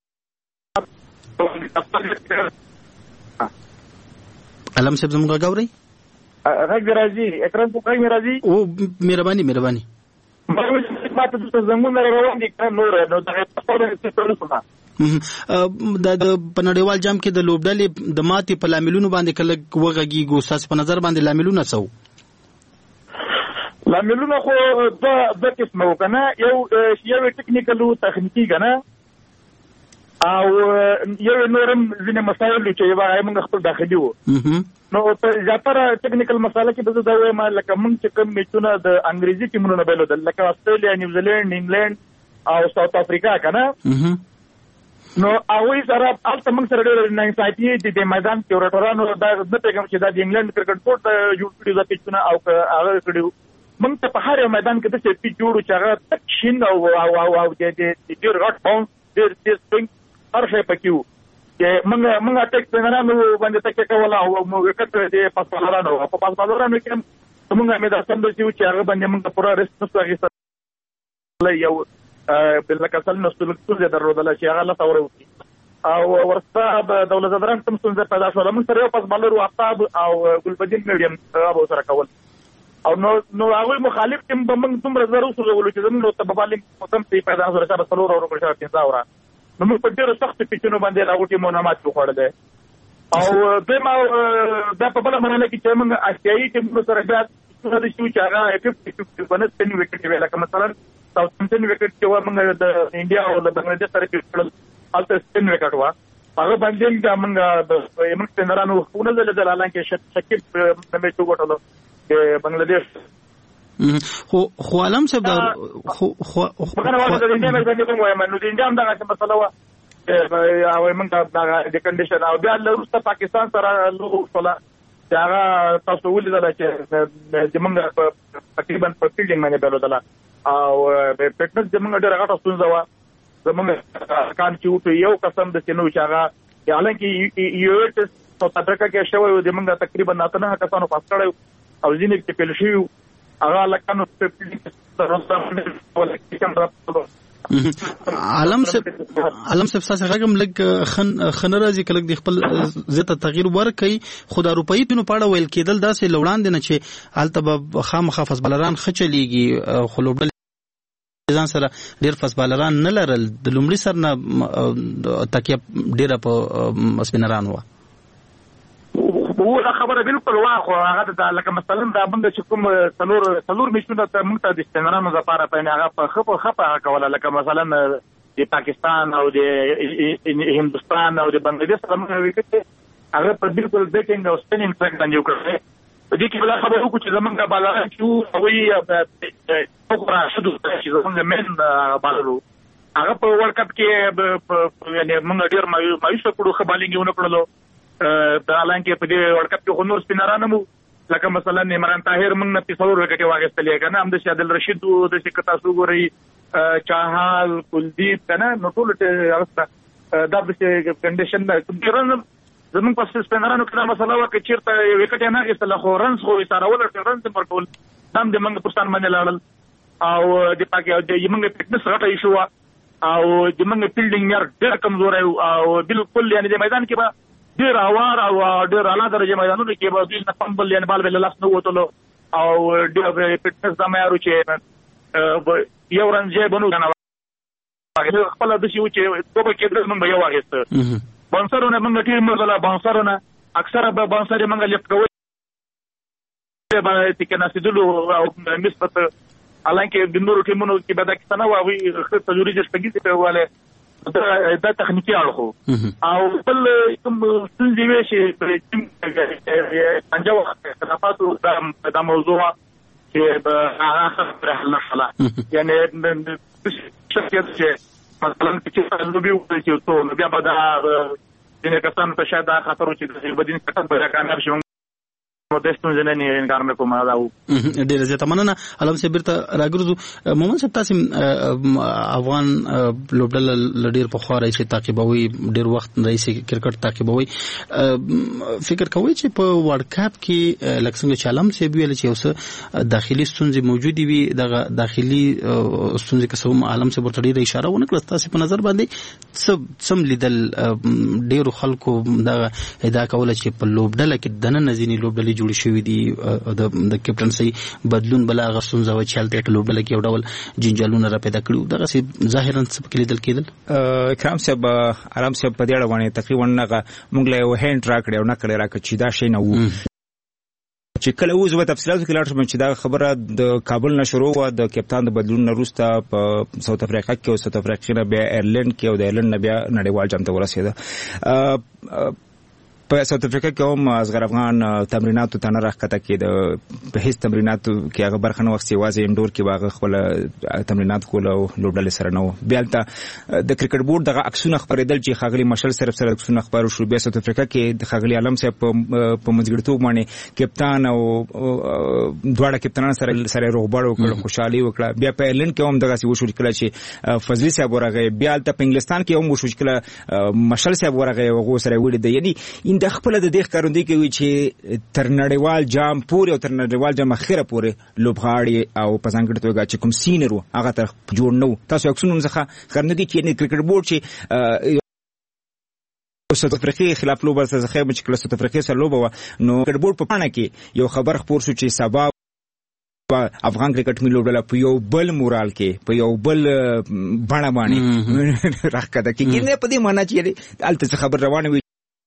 علم صاحب زموږ غاوري غږ راځي اکرام په غږ راځي او مهرباني مهرباني ما ته د زمونږ روان دي نور نو دا څه څه دا د پنړیوال جام کې د لوبډلې د ماتې په لاملونو باندې کله وغږی ګوساس په نظر باندې لاملونه سو لاملونه خو د د قسمه وکنه یو یو ټیکنیکل او تخنیکی کنه او یو نورم ځینې مسایل چې یو هغه موږ خپل داخلي وو نو په زیاتره ټیکنیکل مساله کې به دا وایم لکه موږ چې کوم میچونه د انګریزي ټیمونو بیلو دل لکه استرالیا نیوزیلند انګلند او ساوث افریقا کنه نو هغه سره البته موږ سره ډېر نه ساتي د میدان کې ورټورانو دا د پیغام چې د انګلند کرکټ بورډ جوړ کړی د پیچونه او هغه کړیو موږ ته په هر میدان کې د سپی جوړو چې هغه تک شین او او او د ډېر غټ باونس ډېر ډېر سپینګ هر شي پکيو چې موږ موږ ټیک څنګه نو باندې تک کولا او موږ کته د پاسپالرانو په پاسپالرانو کې موږ مې دا څنګه چې هغه باندې موږ پورا ریسپانس واغې یو بل کسل نو څه درلودل چې هغه لا تور وتی او ورسته د دولت دران تم څنګه پیدا شو موږ سره پاسپالر او افتاب او ګلبدین میډیم ابو سره کول او نو نو هغه مخالف ټیم به موږ تم رزرو سره ولو چې موږ ته ببالین متم پیدا سره سره څلور اورو په شاته ځاورا نو موږ په ډېر سخت پیچونو باندې راغوټي مونامات وخوړل او دما د په بل مننه کې چې موږ آسیایي ټیم سره بیا د شو چې هغه ففټي بنس تن وکټ ویل لکه مثلا ساوثمپټن وکټ چې و موږ د انډیا او د بنگلاديش سره پیټل الته سپین وکټ و هغه باندې د موږ یمن څنګهرانو خو نه زل دلاله کې شکیب د میچ وګټلو د بنگلاديش خو خو علم صاحب دا خو خو مګر وایي د انډیا مې باندې کوم وایم نو د انډیا هم دا څه مسله و او موږ دا د کنډیشن او بیا له روسته پاکستان سره لوغ ولا دا تاسو ولې دا چې د موږ تقریبا په فیلډینګ باندې بلودل او په فټنس د موږ ډېر غټه ستونزه و زموږ کان چې یو قسم د سينو چې هغه یالان کې یو ټس ساوث افریقا کې شوی د موږ تقریبا نه کسانو پاس کړو او ځینې کې پیل شي هغه لکانو په علم صاحب علم صاحب ساسه غږم لګ خن خنرازي کلک د خپل زته تغییر ورکړي خو د روپۍ پینو پاړه ویل کېدل داسې لوړان دي نه چې الته خامخا فسبلران خچلېږي خو لوبډل ځان سره ډېر فسبلران نه لرل د لومړي سر نه تکیه ډېر په سپینران و وو خبره بالکل واخو هغه د لکه مثلا دا باندې چې کوم څلور څلور میشونه ته موږ ته د استنرانو لپاره په هغه په خپل خپه کوله لکه مثلا د پاکستان او د هندستان او د بنگلاديش سره موږ وکړو هغه په بالکل بیټینګ او سپینینګ ټریک باندې وکړو په دې کې بل خبره وکړو چې زمونږ بالران چې او او راشدو چې زمونږ من بالرو هغه په ورلد کپ کې یعنی موږ ډیر مایوس کړو خبالینګ ونه کړلو د الانکه په دې ورلد کپ کې خو نور سپینران مو لکه مثلا عمران طاهر موږ نه پیسور وکټي واغستلې کنه هم د شادل رشید د شکتا سوګوري چاهال کلدیپ کنه نو ټول ته دا د کنډیشن ډیرن زمون په سپینرانو کې مسله وکړي چې وکټي نه غستل خو رنز خو ایثارول رنز ورکول هم د منګ پرستان باندې لاړل او د پاکي د یمنګ فټنس راټي شو او د منګ فیلډینګ یار ډېر کمزور او بالکل یعنی د میدان کې به ډېر اوار او ډېر اعلی درجه میدانونو کې به دوی نه پمبل یعنی بال بل لاس نه وته او ډېر فټنس د معیارو چې یو رنځه بنو کنه خپل د شي چې توبه کې موږ یو واغسته بانسرونه موږ ټیم مثلا بانسرونه اکثره به بانسر موږ لیفت کوي باندې کې ناسیدلو او نسبت حالانکه د نورو ټیمونو کې به دا کیسه نه وي خپل تجربه جستګي ته واله دا تخنیکی اړخو او بل کوم څنګه وی شي په انجو خلافاتو دا موضوع چې به هغه حل نشله یعنی شخصیت چې مثلا چې نو بيو چې ته نو بیا به دا د کسان په شاده خطر چې د بدین څخه به کامیاب شي مودستون جنني انکار نه کوم دا و ډیر زه تمنه علم سي برته راګرځو مومن صاحب تاسو افغان لوبډل لډیر په خو راځي تعقیبوي ډیر وخت راځي کرکټ تعقیبوي فکر کوي چې په ورلد کپ کې لکسنګ چالم سي ویل چې اوس داخلي ستونزې موجودي وي د داخلي ستونزې کوم عالم سي برته ډیر اشاره ونه کړه تاسو په نظر باندې سم لیدل ډیر خلکو دا ادا کول چې په لوبډل کې دنه نزيني لوبډل جوړ شوی دي د کپټنسي بدلون بل هغه ستونزه و چې هلته ټلوبل کې یو ډول جنجالونه را پیدا کړو دغه سي ظاهرا څه کې لیدل کېدل کرام صاحب آرام صاحب په دې اړه باندې تقریبا نه موږ له هند را کړو نه کړی را چې دا شی نه وو چې کله اوس په تفصیلاتو کې لاړ شم چې دا خبره د کابل نه شروع و د کپتان د بدلون نه وروسته په ساوث افریقا کې او ساوث افریقا نه بیا ایرلند کې او د ایرلند نه بیا نړیوال جام ته ورسېده په ساوث افریقا کې هم اصغر افغان تمریناتو ته نه راکته کې د په هیڅ تمریناتو کې هغه برخه نه وخت یوازې انډور کې واغه خپل تمرینات کول او لوبډل سره نه و بیا ته د کرکټ بورډ دغه عکسونه خبرېدل چې خاغلی مشل صرف سره عکسونه خبرو شو بیا ساوث افریقا کې د خاغلی عالم صاحب په منځګړیتوب باندې کپتان او دواړه کپتانان سره سره روغبړ وکړ خوشحالي وکړه بیا په ایرلند کې هم دغه سی وشو کله چې فضلی صاحب ورغه بیا ته په انګلستان کې هم وشو کله مشل صاحب ورغه وغه سره وړي د یعنی د خپل د دې ښکارندوی کوي چې تر نړیوال جام پورې او تر نړیوال جام اخره پورې لوبغاړي او په ځانګړي توګه چې کوم سینیرو هغه تر جوړ نه تاسو اکسونو څخه ښکارندوی کې کرکټ بورډ چې ساوث افریقا خلاف لوبه سره خیر چې کله ساوث افریقا سره لوبه نو کرکټ بورډ په پاڼه کې یو خبر خبر شو چې سبا افغان کرکټ ملي لوبډله په یو بل مورال کې په یو بل بڼه باندې راکړه کې نه په دې معنی چې الته خبر روانه وي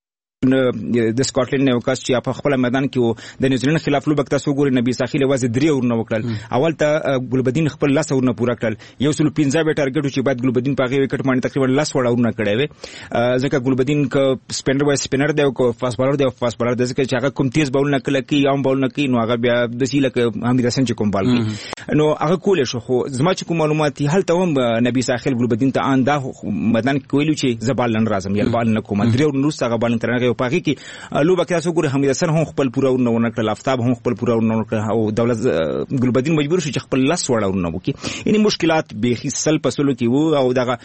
د سکاټلند نه وکاس چې په خپل میدان کې د نیوزیلند خلاف لوبک تاسو ګورئ نبی ساحل وازه درې ورنه وکړل اول ته ګلبدین خپل لاس ورنه پورا کړل یو سل پنځه به ټارګټ چې بعد ګلبدین په هغه وکټ باندې تقریبا لاس وړ ورنه کړی وي ځکه ګلبدین ک سپینر وای سپینر دی او فاست بالر دی فاست بالر د ځکه چې هغه کوم تیز بول نه کړل کی یوم بول نه کی نو هغه بیا د سیله ک حمید حسن چې کوم بال کی نو هغه کول شو خو زما چې کوم معلومات هلته هم نبی ساحل ګلبدین ته ان دا میدان کې ویلو چې زبال نه راځم یا بال نه کوم درې ورنه سره بال ترنګ په هغه کې لوبه کې تاسو ګورئ حمید حسن هم خپل پورا ورنه کړل آفتاب هم خپل پورا ورنه کړل او دولت ګلبدین مجبور شو چې خپل لاس وړ ورنه وکړي یعنی مشکلات به سل پسلو کې وو او دغه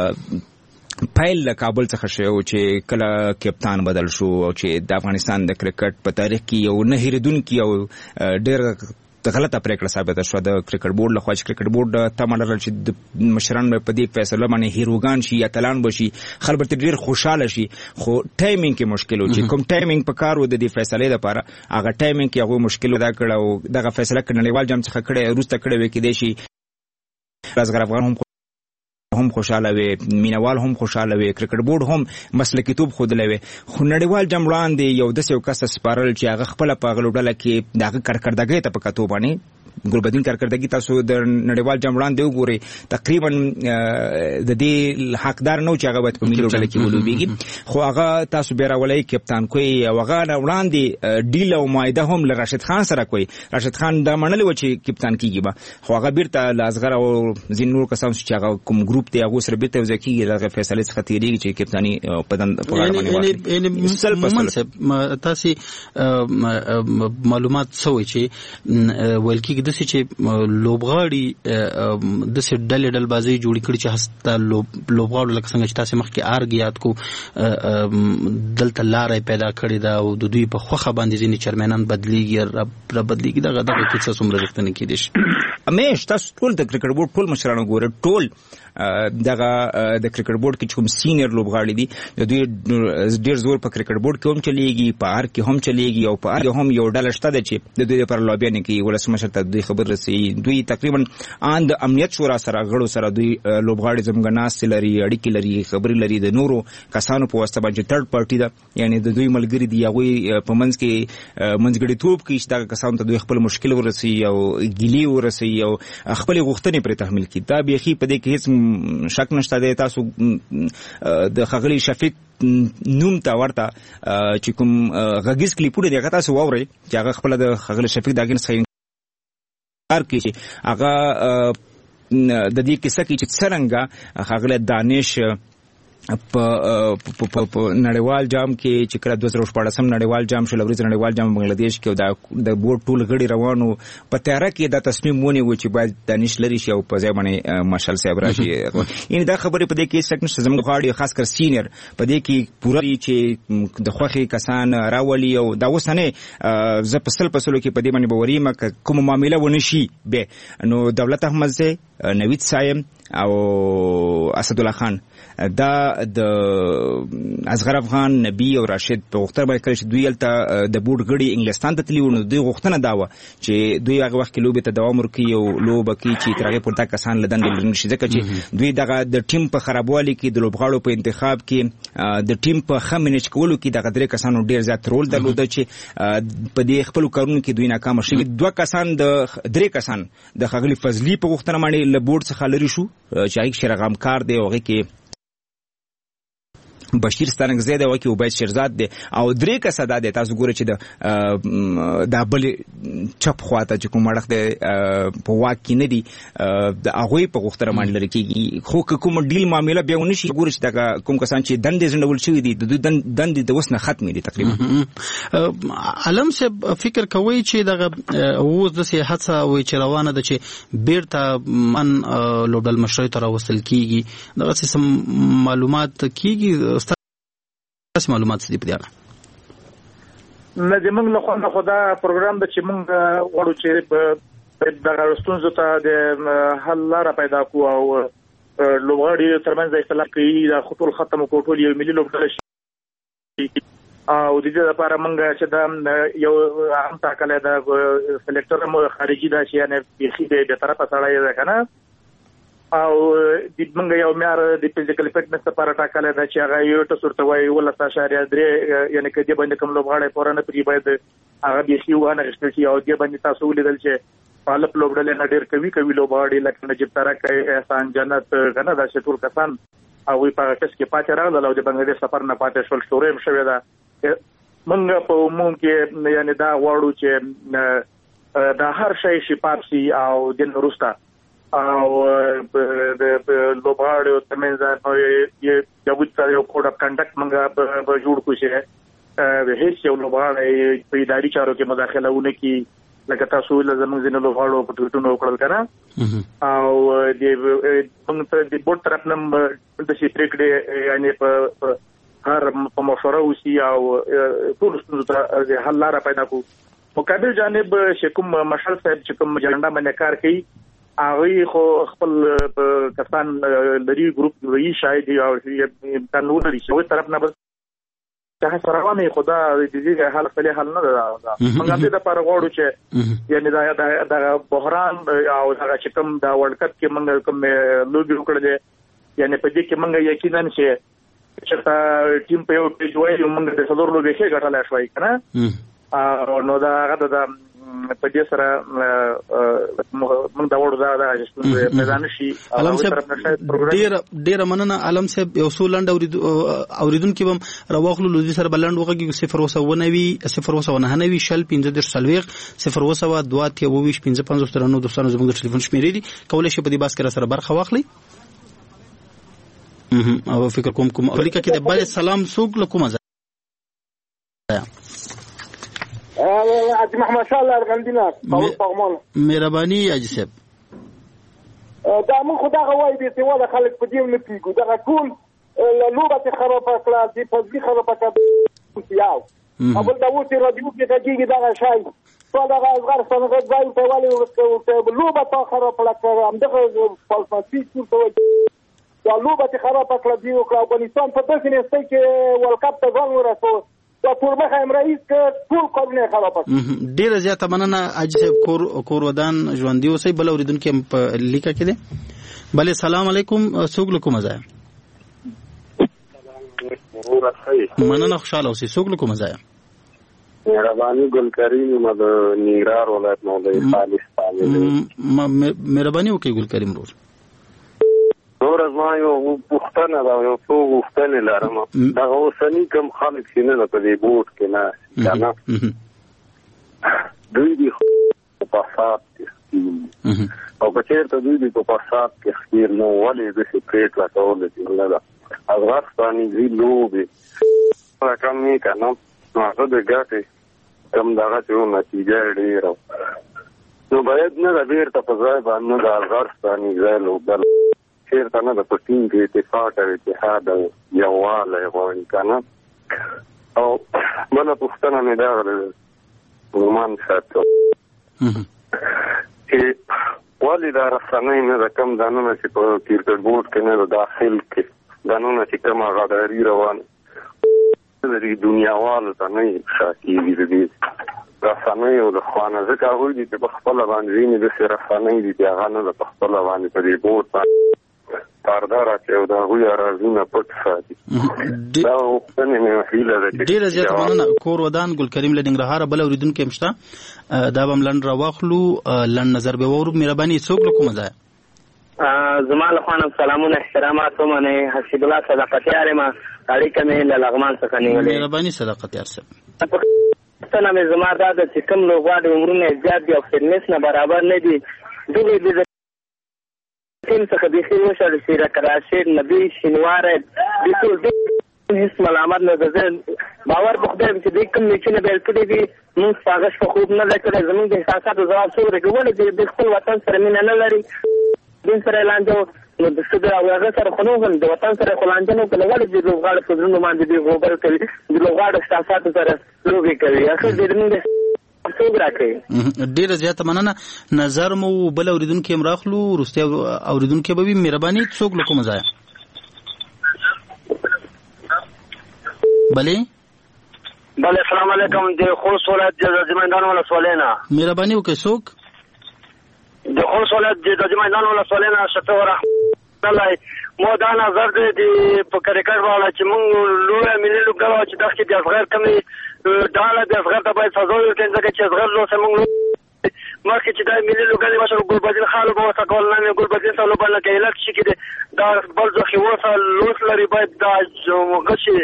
پایل کابل څخه شو چې کله کپتان بدل شو او چې د افغانستان د کرکټ په تاریخ کې یو نه هیریدونکي او ډېر غلطه پریکړه ثابته شو د کرکټ بورډ لخوا چې کرکټ بورډ تمه لرل چې د مشران په دې فیصله باندې هیروګان شي یا تلان بشي خلک ډیر خوشاله شي خو ټایمینګ کې مشکل و چې کوم ټایمینګ په کار و د دې فیصلې لپاره هغه ټایمینګ کې هغه مشکل دا کړ او دغه فیصله کړنیوال جام څخه کړه روسته کړه وې کې دی شي اصغر افغان هم هم خوشاله وي مینوال هم خوشاله وي کرکټ بورډ هم مسلکیتوب خودلې وي خو نړیوال جام وړاندې یو د سیو کس سپارل چې هغه خپل په غلوډله کې دغه کړکړدګۍ ته په کتو باندې ګلبدین کارکړدګي تاسو د نړیوال جام وړاندې وګورئ تقریبا د دې حقدار نو چې هغه په ملي لوبډله کې ولوبېږي خو هغه تاسو بیره ولای کپتان کوي او هغه وړاندې ډیل او مایده هم له راشد خان سره کوي راشد خان دا منل و چې کپتان کیږي به خو هغه بیرته لازغر او زین نور کسان چې هغه کوم ګروپ ته هغه سره بیرته ځکه دغه فیصله څخه تیریږي چې کپتانی په دند په اړه باندې تاسو معلومات سوي چې ولکې د چې لوبغاړي د سې ډلې ډل بازي جوړ کړي چې هستا لوبغاړو لکه څنګه چې تاسو مخکې ارګیات کو دلته لارې پیدا کړې دا او د دوی په خوخه باندې ځینې چرمنان بدليږي را بدليږي دغه دغه کیسه څومره رښتینی کېدی شي امیش تاسو ټول د کرکټ بورډ ټول مشرانو ګوره ټول دغه د کرکټ بورډ کې کوم سینیئر لوبغاړي دي د دوی ډیر زور په کرکټ بورډ کې هم چلیږي په هر کې هم چلیږي او په هر هم یو ډله شته چې د دوی لپاره لوبیان کوي ولسمشر ته دوی خبر رسي دوی تقریبا ان د امنیت شورا سره غړو سره دوی لوبغاړي زموږ ناس لري اړیکې لري خبرې لري د نورو کسانو په واسطه باندې تھرد پارټي ده یعنی د دوی ملګری دي هغه په منځ کې منځګړی توپ کې چې دا کسانو ته دوی خپل مشکل ورسي او ګیلی ورسي او خپل غوښتنې پر تحمل کړي دا بيخي په دې کې هیڅ شک نشته دی تاسو د خغلی شفیق نوم تا ورته چې کوم غږیز کلیپونه دی هغه تاسو واورئ چې هغه خپل د خغلی شفیق داګین څخه کار کوي هغه د دې کیسه کې چې څنګه خغلی دانش په نړیوال جام کې چې کله دوه زره شپږم نړیوال جام شو لوري نړیوال جام بنگلاديش کې د بورډ ټول غړي روانو په تیاره کې دا تصمیم ونیو چې باید دانش لري شي او په ځای باندې مارشل صاحب راشي یعنی دا خبره په دې کې څنګه نشته زموږ غاړي خاص کر سینیئر په دې کې پوره چې د خوخي کسان راولي او دا وسنه ز په سل پسلو کې په دې باندې باوري مکه کوم معاملې ونشي به نو دولت احمد زه نوید صاحب او اسد الله خان دا د اصغر افغان نبی او راشد په وختر باندې کړی چې دوی الته د بورډ غړي انګلستان ته تللی ونه دوی غوښتنه دا و چې دوی هغه وخت کې لوبې ته دوام ورکړي او لوبه کې چې ترغه پورته کسان لدن لري شي ځکه چې دوی دغه د ټیم په خرابوالي کې د لوبغاړو په انتخاب کې د ټیم په خمنچ کولو کې دغه درې کسانو ډیر زیات رول درلود چې په دې خپل کارونو کې دوی ناکام شوي دوه کسان د درې کسان د خغلی فضلی په غوښتنه باندې له بورډ څخه لري شو چې هغه شرغام کار دی او هغه کې بشیر ستانګزی دی او کې عبید شیرزاد دی او درې کسه دا دی تاسو ګورئ چې د د بل چپ خواته چې کوم اړخ دی په واک کې نه دی د هغوی په غوښتنه باندې لري کېږي خو کوم ډیل معامله بیا ونشي ګورئ چې دا کوم کسان چې دندې ځنډول شوي دي د دوی دندې د اوس نه ختمې دي تقریبا علم صاحب فکر کوي چې دغه اوس داسې هڅه وایي چې روانه ده چې بیرته من لوبډل مشرۍ ته راوستل کېږي دغسې معلومات کېږي تاسو معلومات څه دي په دې اړه نه زموږ له خوا خدا پروګرام د چې موږ غواړو چې د غرستونزو ته د حل لاره پیدا کوو او لوبغاړي ترمنځ اختلاف کوي د خطول ختم کوټول یو ملي لوبډله شي او د دې لپاره موږ چې دا یو عام ټاکل د سلیکټر مو خارجي دا شي نه بيخي به طرفه سره ده کنه او د منګ یو معیار د فزیکل فټنس لپاره ټاکل دا چې هغه یو ټسور ته وایي ولته اشاریه درې یعنی کې د باندې کوم لوبغاړي پورانه پری باید هغه بيخي وانه غشتل شي او د باندې تاسو ولیدل چې پالپ لوبډل نه ډېر کوي کوي لوبغاړي لکه نجیب ترک احسان جنت غنه دا چې ټول کسان او په کس کې پاتې راغله او د بنگلاديش سفر نه پاتې شول شورم شوی دا منګ په عموم کې یعنی دا غواړو چې دا هر شی شفاف شي او د نورستا او د لوبغاړو ترمنځ نو یې یو څه یو کوډ اف کنډکټ منګه په جوړ کوشي هه هیڅ یو لوبغاړی په اداري چارو کې مداخله ونه کی لکه تاسو له زموږ ځینې لوبغاړو په ټوټونو وکړل کنه او د موږ ته د بورډ طرف نم د شي پریکړې یعنی په هر په مشوره وسی او ټول ستونزو ته حل لاره پیدا کو مقابل جانب شکم مشال صاحب چې کوم جنډا باندې کار کوي هغه خو خپل کسان لري ګروپ وی شاید او قانون لري شوی طرف نه بس څنګه سره ونه خدا دې حل خپل حل نه دا موږ دې د پر غوړو چې یعنی دا د بحران او دا چې کوم دا ورلد کپ کې موږ کوم لوبي وکړل یعنی په دې کې موږ یقینا چې چې ټیم په یو پیج وایي موږ د څلور لوبي کې ګټل شوی کنه نو دا هغه د په دې سره موږ دا وړو دا چې میدان شي علم صاحب ډیر ډیر مننه علم صاحب یو څو لاند اوریدونکو بم راوخلو لودي سره بلند وګي صفر وسونوي صفر وسونهنوي شل پنځه در سلويق صفر وسو دوه ته وويش پنځه پنځه ترنو دوستانو زموږ د ټلیفون شمیرې دي کولای شي په دې باس کې سره برخه واخلي او فکر کوم کوم امریکا کې د بل سلام سوق لکوم ځای حاجی محمد شاه الله ارغندینا قول پغمان مهرباني حاجی صاحب دا من خدا غوای دي چې ولا خلک په دې نه پیګو دا ټول لوبه خرابه کړه دي په دې خرابه کړه یاو ابل دا اوس رادیو کې کېږي دا شای ټول هغه ازغار څنګه ځای ته والي ورته لوبه تا خراب کړه هم دغه فلسفي څه دا لوبه چې خراب کړه دی او افغانستان په داسې نسته کې ورلد کپ ته ځان ورسو دا ټول مخه هم رئیس ک ټول کارونه خراب کړ. ډیر زیاته مننه اجي صاحب کور کور ودان ژوندۍ اوسې بل اوریدونکو په لیکه کې دي. بله سلام علیکم څوک کوم ځای مننه خوشاله اوسې څوک کوم ځای مهرباني ګل کریم مد نیرار ولایت مولوی خالص پالي مهرباني وکي ګل کریم روز نور از ما یو پښتنه دا یو څو پښتنه لرم دا اوسنی کوم خالق سینه په دې بوت کې نه کنه دوی دي په فاصله او په چیرته دوی دي په فاصله کې خیر نو ولې د سپریټ لا ټول دي نه دا افغانستاني دی لوبي راکم نه کنه نو هغه د ګټه کم دغه ته نتیجه ډیره نو باید نه د بیرته په ځای باندې د افغانستاني ځای لوبل چیرته نه د پټین کې اتفاق او اتحاد او یووالی غواړي کنه او بله پوښتنه مې دا ګمان ساتو چې ولې دا رسنۍ نه د کم دانونه چې په کرکټ بورډ کې نه د داخل کې دانونه چې کوم غداري روان د دنیاوالو ته نه شاکېږي د دې رسنۍ او د خوانه ځکه هغوی دي چې په خپله باندې ویني داسې رسنۍ دي چې هغه نه ده په خپله باندې په دې بورډ باندې پردار اچوي او د هغوی ارزونه پټ ساتي دا وختنې مې هیله ده چې ډېره زیاته مننه کور ودان ګل کریم له ننګرهاره بل اورېدونکی هم شته دا به هم لنډ راواخلو لنډ نظر به واورو مهرباني څوک له کومه ځایه زما له خوا نه سلامونه احترامات ومنئ حسیب الله صداقتیار یم اړیکه مې له لغمان څخه نیولې مهرباني صداقتیار صاحب پوښتنه مې زما دا ده چې کوم لوبغاړي عمرونه زیات دي او فټنس نه برابر نه دي دوی د ټیم څخه بیخي وشړل شي لکه راشد نبي شینواری بټول هیڅ ملامت نه ده باور په خدای چې دوی کوم میچونه بیل کړي دي موږ هغه شپه خوب نه دی کړی زموږ د احساساتو ځواب څه ورکړي ولې چې د خپل وطن سره مینه نه لري دین سره اعلان جو نو د څه د هغه سره خو نو د وطن سره خو لانجه نه کړي ولې د لوبغاړو په زړونو باندې دوی غوبل کوي د لوبغاړو احساساتو سره لوبې کوي اخر د موږ ډیره زیاته مننه نظر مو بل اوریدونکو هم راخلو وروسته اوریدونکو به وي مهرباني څوک له کومه ځایه بله بله السلام علیکم د خوست ولایت د زمیندان ولسوالۍ نه مهرباني وکړئ څوک د خوست ولایت د زمیندان ولسوالۍ نه شته ورحمتالله مو دا نظر دی د په کرکټ والا چې موږ لویه ملي لوبډله چې دغه د اصغر کمې ډاله د اصغر ته باید سزا ورکړي ځکه چې اصغر لوسه موږ مخکې چې دا ملي لوبډلې مشر ګلبدین خان لوبه ورته کول نه مې ګلبدین صاحب لوبه لکه علت شي کې دا بل ځخې ورسه لوس لري باید دا غشي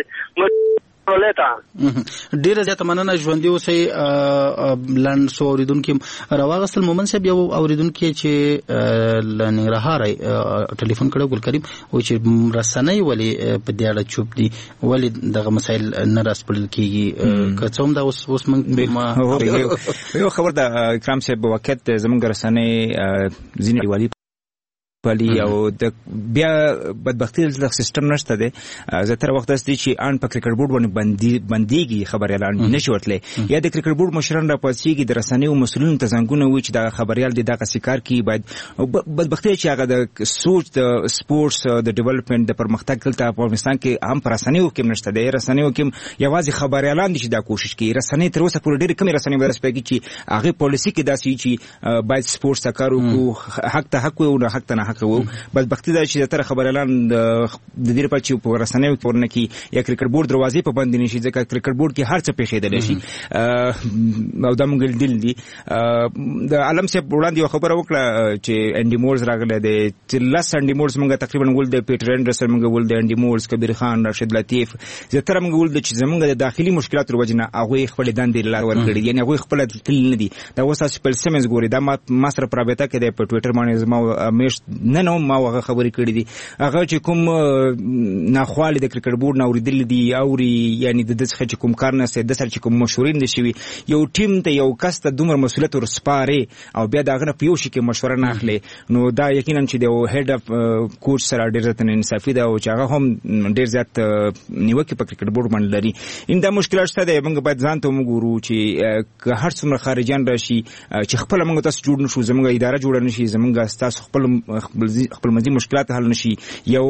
ډیره زیاته مننه ژوندۍ اوسئ لنډ څو اوریدونکي راواغستل مومن صاحب یو اوریدونکي چې له ننګرهاره ټلیفون کړی ګل کریم وایي چې رسنۍ ولې په دې اړه چوپ دي ولې دغه مسایل نه راسپړل کېږي که څه هم دا اوس اوس موږ یو خبر ده اکرام صاحب واقعیت زموږ رسنۍ ځینې ډیوالي پالي او د بیا بدبختی د سیستم نشته دی زیاتره وخت داسې چې ان په کرکټ بورډ باندې بندي بنديږي خبريالان نشي ورتلې یا د کرکټ بورډ مشران را پاتېږي د رسنیو مسولین ته څنګه وي چې دا خبريال دي دغه سکار کی باید بدبختی چې هغه د سوچ د سپورتس د ډیولپمنٹ د پرمختګ کلته په افغانستان کې هم پر رسنیو کې نشته دی رسنیو کې یوازې خبريالان دي چې دا کوشش کوي رسنۍ تر اوسه پورې ډېر کم رسنۍ ورس پېږي چې هغه پالیسی کې داسې چې باید سپورتس کار وکړو حق ته حق او نه حق ته حق وو بدبختی دا چې تر خبريالان د دې لپاره چې په رسنیو کې ورنه کې یا کرکټ بورډ دروازې په بند نشي ځکه کرکټ بورډ کې هر څه پیښېدل شي او دا موږ دل دي د عالم صاحب وړاندې یو خبره وکړه چې انډي مورز راغله د چې لاس انډي مورز موږ تقریبا ول د پیټر انډرسن موږ ول د انډي مورز کبیر خان راشد لطیف زه تر موږ ول د چې زموږ د داخلي مشکلات وروجنه هغه خپل دندې لار ورکړي یعنی هغه خپل تل نه دي دا وسه سپل سیمنز ګوري دا ما سره پرابطه کې د په ټوئیټر باندې زما میش نه نو ما هغه خبرې کړې دي هغه چې کوم ناخوالې د کرکټ بورډ نه اوریدل دي اوري یعنی د دغه چې کوم کار نه سي د سر چې کوم مشورین دي شوی یو ټیم ته یو کس ته دومره مسولیت ورسپاره او بیا دا غنه پیو شي کې مشوره نه اخلي نو دا یقینا چې د هډ اف کوچ سره ډیر زیات انصافي ده او چې هغه هم ډیر زیات نیوکه په کرکټ بورډ باندې لري ان دا مشکلات شته د موږ باید ځان ته وګورو چې هر څومره خارجيان راشي چې خپل موږ تاسو جوړ نشو زموږ اداره جوړ نشي زموږ تاسو خپل خپل مزي مشکلات حل نشي یو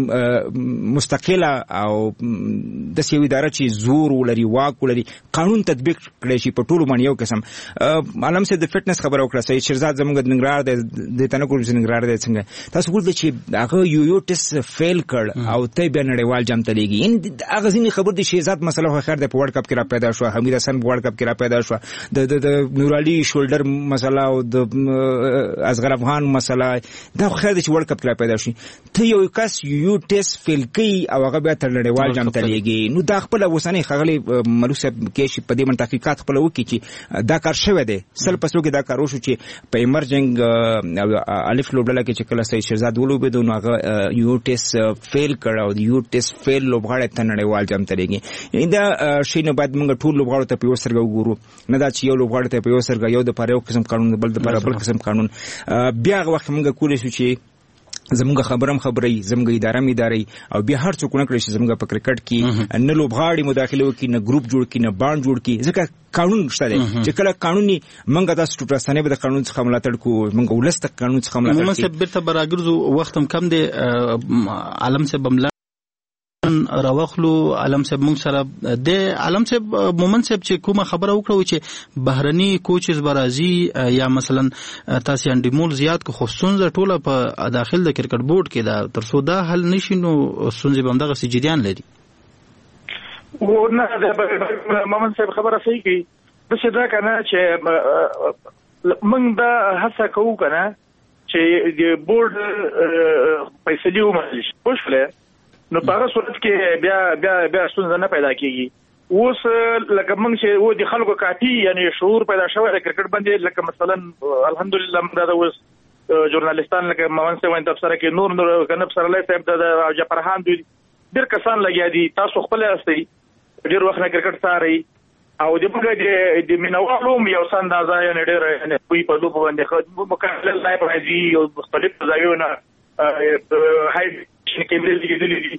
مستقله او د سیو اداره چې زور ولري واک ولري قانون تطبیق کړي شي په ټولو باندې یو قسم عالم سه د فټنس خبر وکړه سید شیرزاد زموږ د نګرار د تنکو د نګرار د څنګه تاسو ګورئ چې هغه یو یو ټیسټ فیل کړ او ته به نړیوال جام ته لګي ان هغه ځینې خبر د شیرزاد مسله خو خیر د ورلد کپ کې را پیدا شو حمید حسن ورلد کپ کې را پیدا شو د د نورالي شولډر مسله او د اصغر افغان مسله دا خو خیر د ورلد کپ کې را پیدا شي ته یو کس یو ټیسټ فیل کوي او هغه به تر نړیوال جام ته لګي نو دا خپل وسنۍ خغلی ملوک صاحب کې شي په دې من تحقیقات خپل وکړي چې دا کار شوی دی سل پسو کې دا کار وشو چې په ایمرجنګ الف لوبډله کې چې کله سید شهزاد ولوبېدو نو هغه یو ټیسټ فیل کړ او یو ټیسټ فیل لوبغاړی ته نړیوال جام ته لګي دا شي نه باید موږ ټول لوبغاړو ته په یو سرګه وګورو نه دا چې یو لوبغاړی ته په یو سرګه یو د پاره یو قسم قانون بل د پاره بل قسم قانون بیا هغه وخت موږ کولای شو چې زموږ خبرم خبري زموږ اداره می اداري او بیا هر څوک نه کړی چې زموږ په کرکټ کې نه لوبغاړي مداخله وکړي نه ګروپ جوړ کړي نه باند جوړ کړي ځکه قانون شته دی چې کله قانوني منګه تاسو ټوټه به د قانون څخه ملاتړ کوو منګه ولست قانون څخه ملاتړ کوو موږ بیرته براګرځو وخت هم کم دی عالم سے بملا راوخلو عالم صاحب مونږ سره د عالم صاحب مومن صاحب چې کومه خبره وکړو چې بهرني کوچز برازي یا مثلا تاسو انډیمول زیات کو خصوصا ټوله په داخل د کرکټ بورډ کې دا تر څو دا حل نشي نو سنځي بمدغه سجریان لري ورنه د مومن صاحب خبره صحیح کی د څه دا کنه چې موږ دا هڅه کوو کنه چې د بورډ پیسې ومنل شي پوښله نو په هغه صورت کې بیا بیا بیا ستونزه نه پیدا کیږي اوس لکه موږ چې و د خلکو کافي یعنی شعور پیدا شوی د کرکټ باندې لکه مثلا الحمدلله موږ دا اوس ژورنالیستان لکه مومن صاحب ان تفسیر کې نور نور کنه سره لای صاحب د جعفرخان دوی ډېر کسان لګیا دي تاسو خپل استي ډېر وخت نه کرکټ ساري او د موږ د مینوالو یو سندازه یعنی ډېر نه کوي په لوب باندې خو مکمل لایب راځي او مختلف ځایونه هاي کې ملي دي دي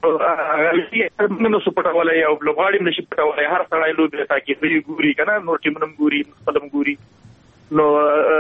هغه نو سپټولای او لوبغاړي نشي پټولای هر څړای لوبې تا کې وی ګوري کنه نور ټیمونم ګوري خپلم ګوري نو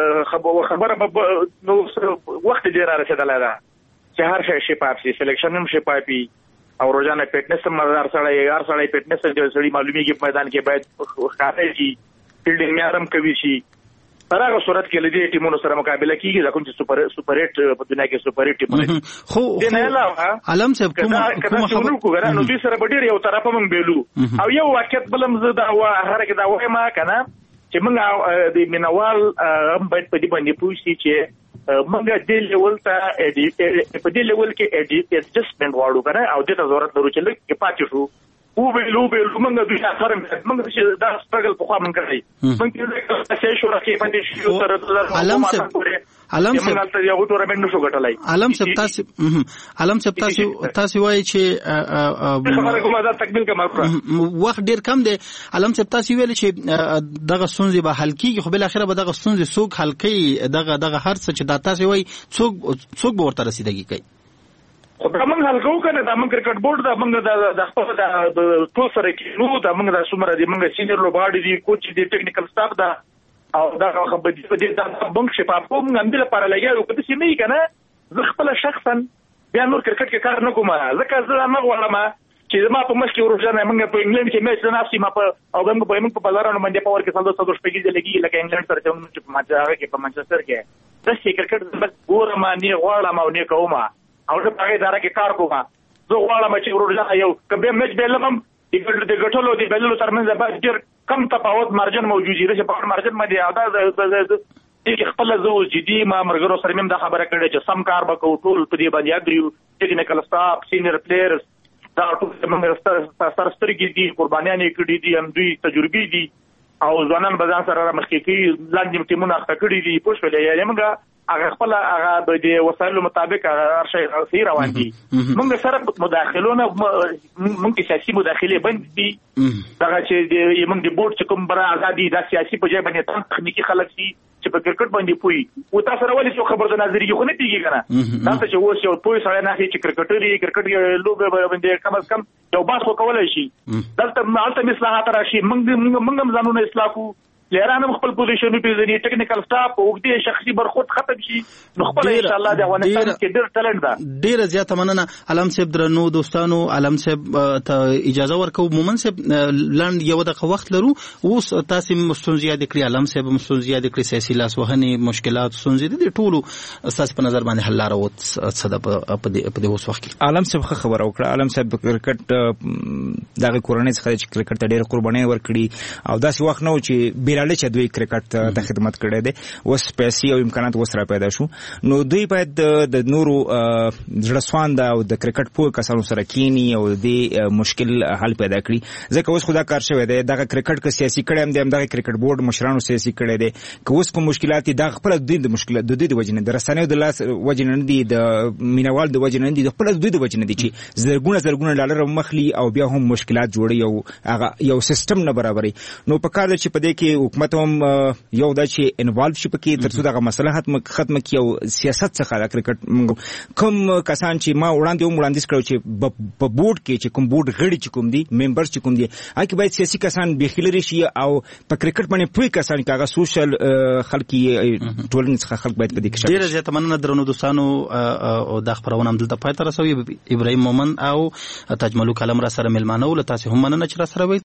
خبره نو وخت ډیر رسیدلای دا چې هر شي شي پاپسي سلیکشن هم شي پاپي او روزانه فټنس هم هر څړای هر څړای فټنس د سړي معلومیږي په میدان کې باید ښکاري شي فیلډینګ معیارم کوي شي په هغه صورت کې لدی ټیمونو سره مقابله کیږي ځکه چې سپر سپر ایټ په دنیا کې سپر ایټ ټیمونه خو د نه علاوه علم صاحب کوم کوم خبر کوګره نو دوی سره ډیر یو طرفه مونږ بیلو او یو واقعیت بلم زه دا وا هر کې دا وایم کنه چې مونږ د مینوال هم باید په دې باندې پوښتې چې مونږ د لیول ته په دې لیول کې اډجسټمنټ واړو کنه او د ضرورت لرو چې لکه پاتې شو او به لو به موږ د دې اثر موږ چې دا سټرګل په خوا موږ کوي موږ چې شو راکې باندې شو تر علم صاحب علم صاحب ته یو ټورنمنت نشو ګټلای علم صاحب تاسو علم صاحب تاسو تاسو وایي چې خبره کومه دا تکمیل کومه وخت ډیر کم دی علم صاحب تاسو ویل چې دغه سنځي به حل کیږي خو بل اخره به دغه سنځي څوک حل کوي دغه دغه هر څه چې دا تاسو وایي څوک څوک به ورته رسیدګي کوي خو دا موږ حل کوو کنه دا موږ کرکټ بورډ دا موږ د خپل د ټول سره کې نو دا موږ د سمره دي موږ سینیئر لوبغاړي دي کوچ دي ټیکنیکل سټاف دا او دا خبر دي په دې دا بنک شفاف کوم موږ هم لپاره لګیږو کته چې نه کنه زه خپل شخصا بیا نور کرکټ کې کار نه کوم ځکه زه ما غواړم چې ما په مخ کې ورځنه موږ په انګلند کې میچ نه افسي ما په او موږ په موږ په بازارونو باندې پاور کې څلور څلور شپږ ځله لګي لکه انګلند سره چې په ماجرا کې په منچستر کې د سې کرکټ بس ګورم نه غواړم او نه کوم او زه په هغه اداره کې کار کوم زه غواړم چې ورځنه یو کبه میچ بیلم د ګټلو د بیللو ترمنځ به ډېر کم تفاوت مارجن موجود دی چې په مارجن باندې ادا د خپل زو جدي ما مرګرو سره مم دا خبره کړې چې سم کار وکړو ټول په دې باندې اګریو ټیکنیکل سټاف سینیئر پلیئرز دا ټول موږ سره سترګې دي قربانیان کړي دي هم دوی تجربې دي او ځوانان بازار سره مخکې کی لاندې ټیمونه اخته کړي دي پوښتنه یې موږ هغه خپل هغه د وسایلو مطابق هغه شی غوښتي روان دي موږ سره مداخلونه موږ سیاسي مداخله بند دي دا چې موږ د بورډ چې کوم بر ازادي د سیاسي په ځای باندې تخنیکی خلک سي چې په کرکټ باندې پوي او تاسو راولې څو خبر د نظریه خو نه پیږي کنه دا چې اوس یو پوي سره نه چې کرکټري کرکټ لوبه باندې کم از کم یو باس وکولای شي دلته مالته اصلاحات راشي موږ موږ هم ځانونه اصلاح کو لهرانه خپل پوزیشن پیژني ټیکنیکل سټاف او د شخصي برخود ختم شي نو خپل ان شاء الله د افغانستان کې ډېر ټالنت ده ډېر زیاته مننه علم صاحب درنو دوستانو علم صاحب ته اجازه ورکو مومن صاحب لاند یو دغه وخت لرو اوس تاسو مستونزیا د کړی علم صاحب مستونزیا د کړی سیاسي لاسوهنې مشکلات مستونزې د ټولو اساس په نظر باندې حل راوت صد په دې اوس وخت کې علم صاحب خبر او کړ علم صاحب کرکټ دغه کورونې څخه چې کرکټ ته ډېر قرباني ورکړي او داسې وخت نو چې بیلاله چې دوی کرکټ ته خدمت کړي دي اوس پیسې او امکانات وسره پیدا شو نو دوی باید د نورو ځړسوان او د کرکټ په کسانو سره کینی او د مشکل حل پیدا کړي ځکه اوس خدا کار شوی دی دغه کرکټ کې سیاسي کړي هم د دغه کرکټ بورډ مشرانو سیاسي کړي دي که اوس کوم مشکلات د خپل د مشکلات د دوی د وجنه د رسنیو د لاس وجنه دي د مینوال د وجنه دي د خپل دوی د وجنه دي چې زرګونه زرګونه ډالر مخلي او بیا هم مشکلات جوړي او هغه یو سیستم نه برابري نو په کار چې په دې کې حکومت یو دا چې انوالو شي پکې ترڅو دغه مسله ختمه کړي او سیاست څخه د کرکټ کوم کسان چې ما وړاندې هم وړاندیز کړو چې په بورډ کې چې کوم بورډ غړي چې کوم دي ممبرز چې کوم دي هغه باید سیاسي کسان بخیلري شي او په کرکټ باندې پوي کسان چې هغه سوشل خلکي ټولنې څخه خلک باید په دې کې شامل شي. ډیره زیاته مننه درنو دوستانو او د خبرونه هم دلته پای ته رسوي ابراهیم مومن او تاج ملک علم را سره ملمانه ول تاسو هم مننه چې را سره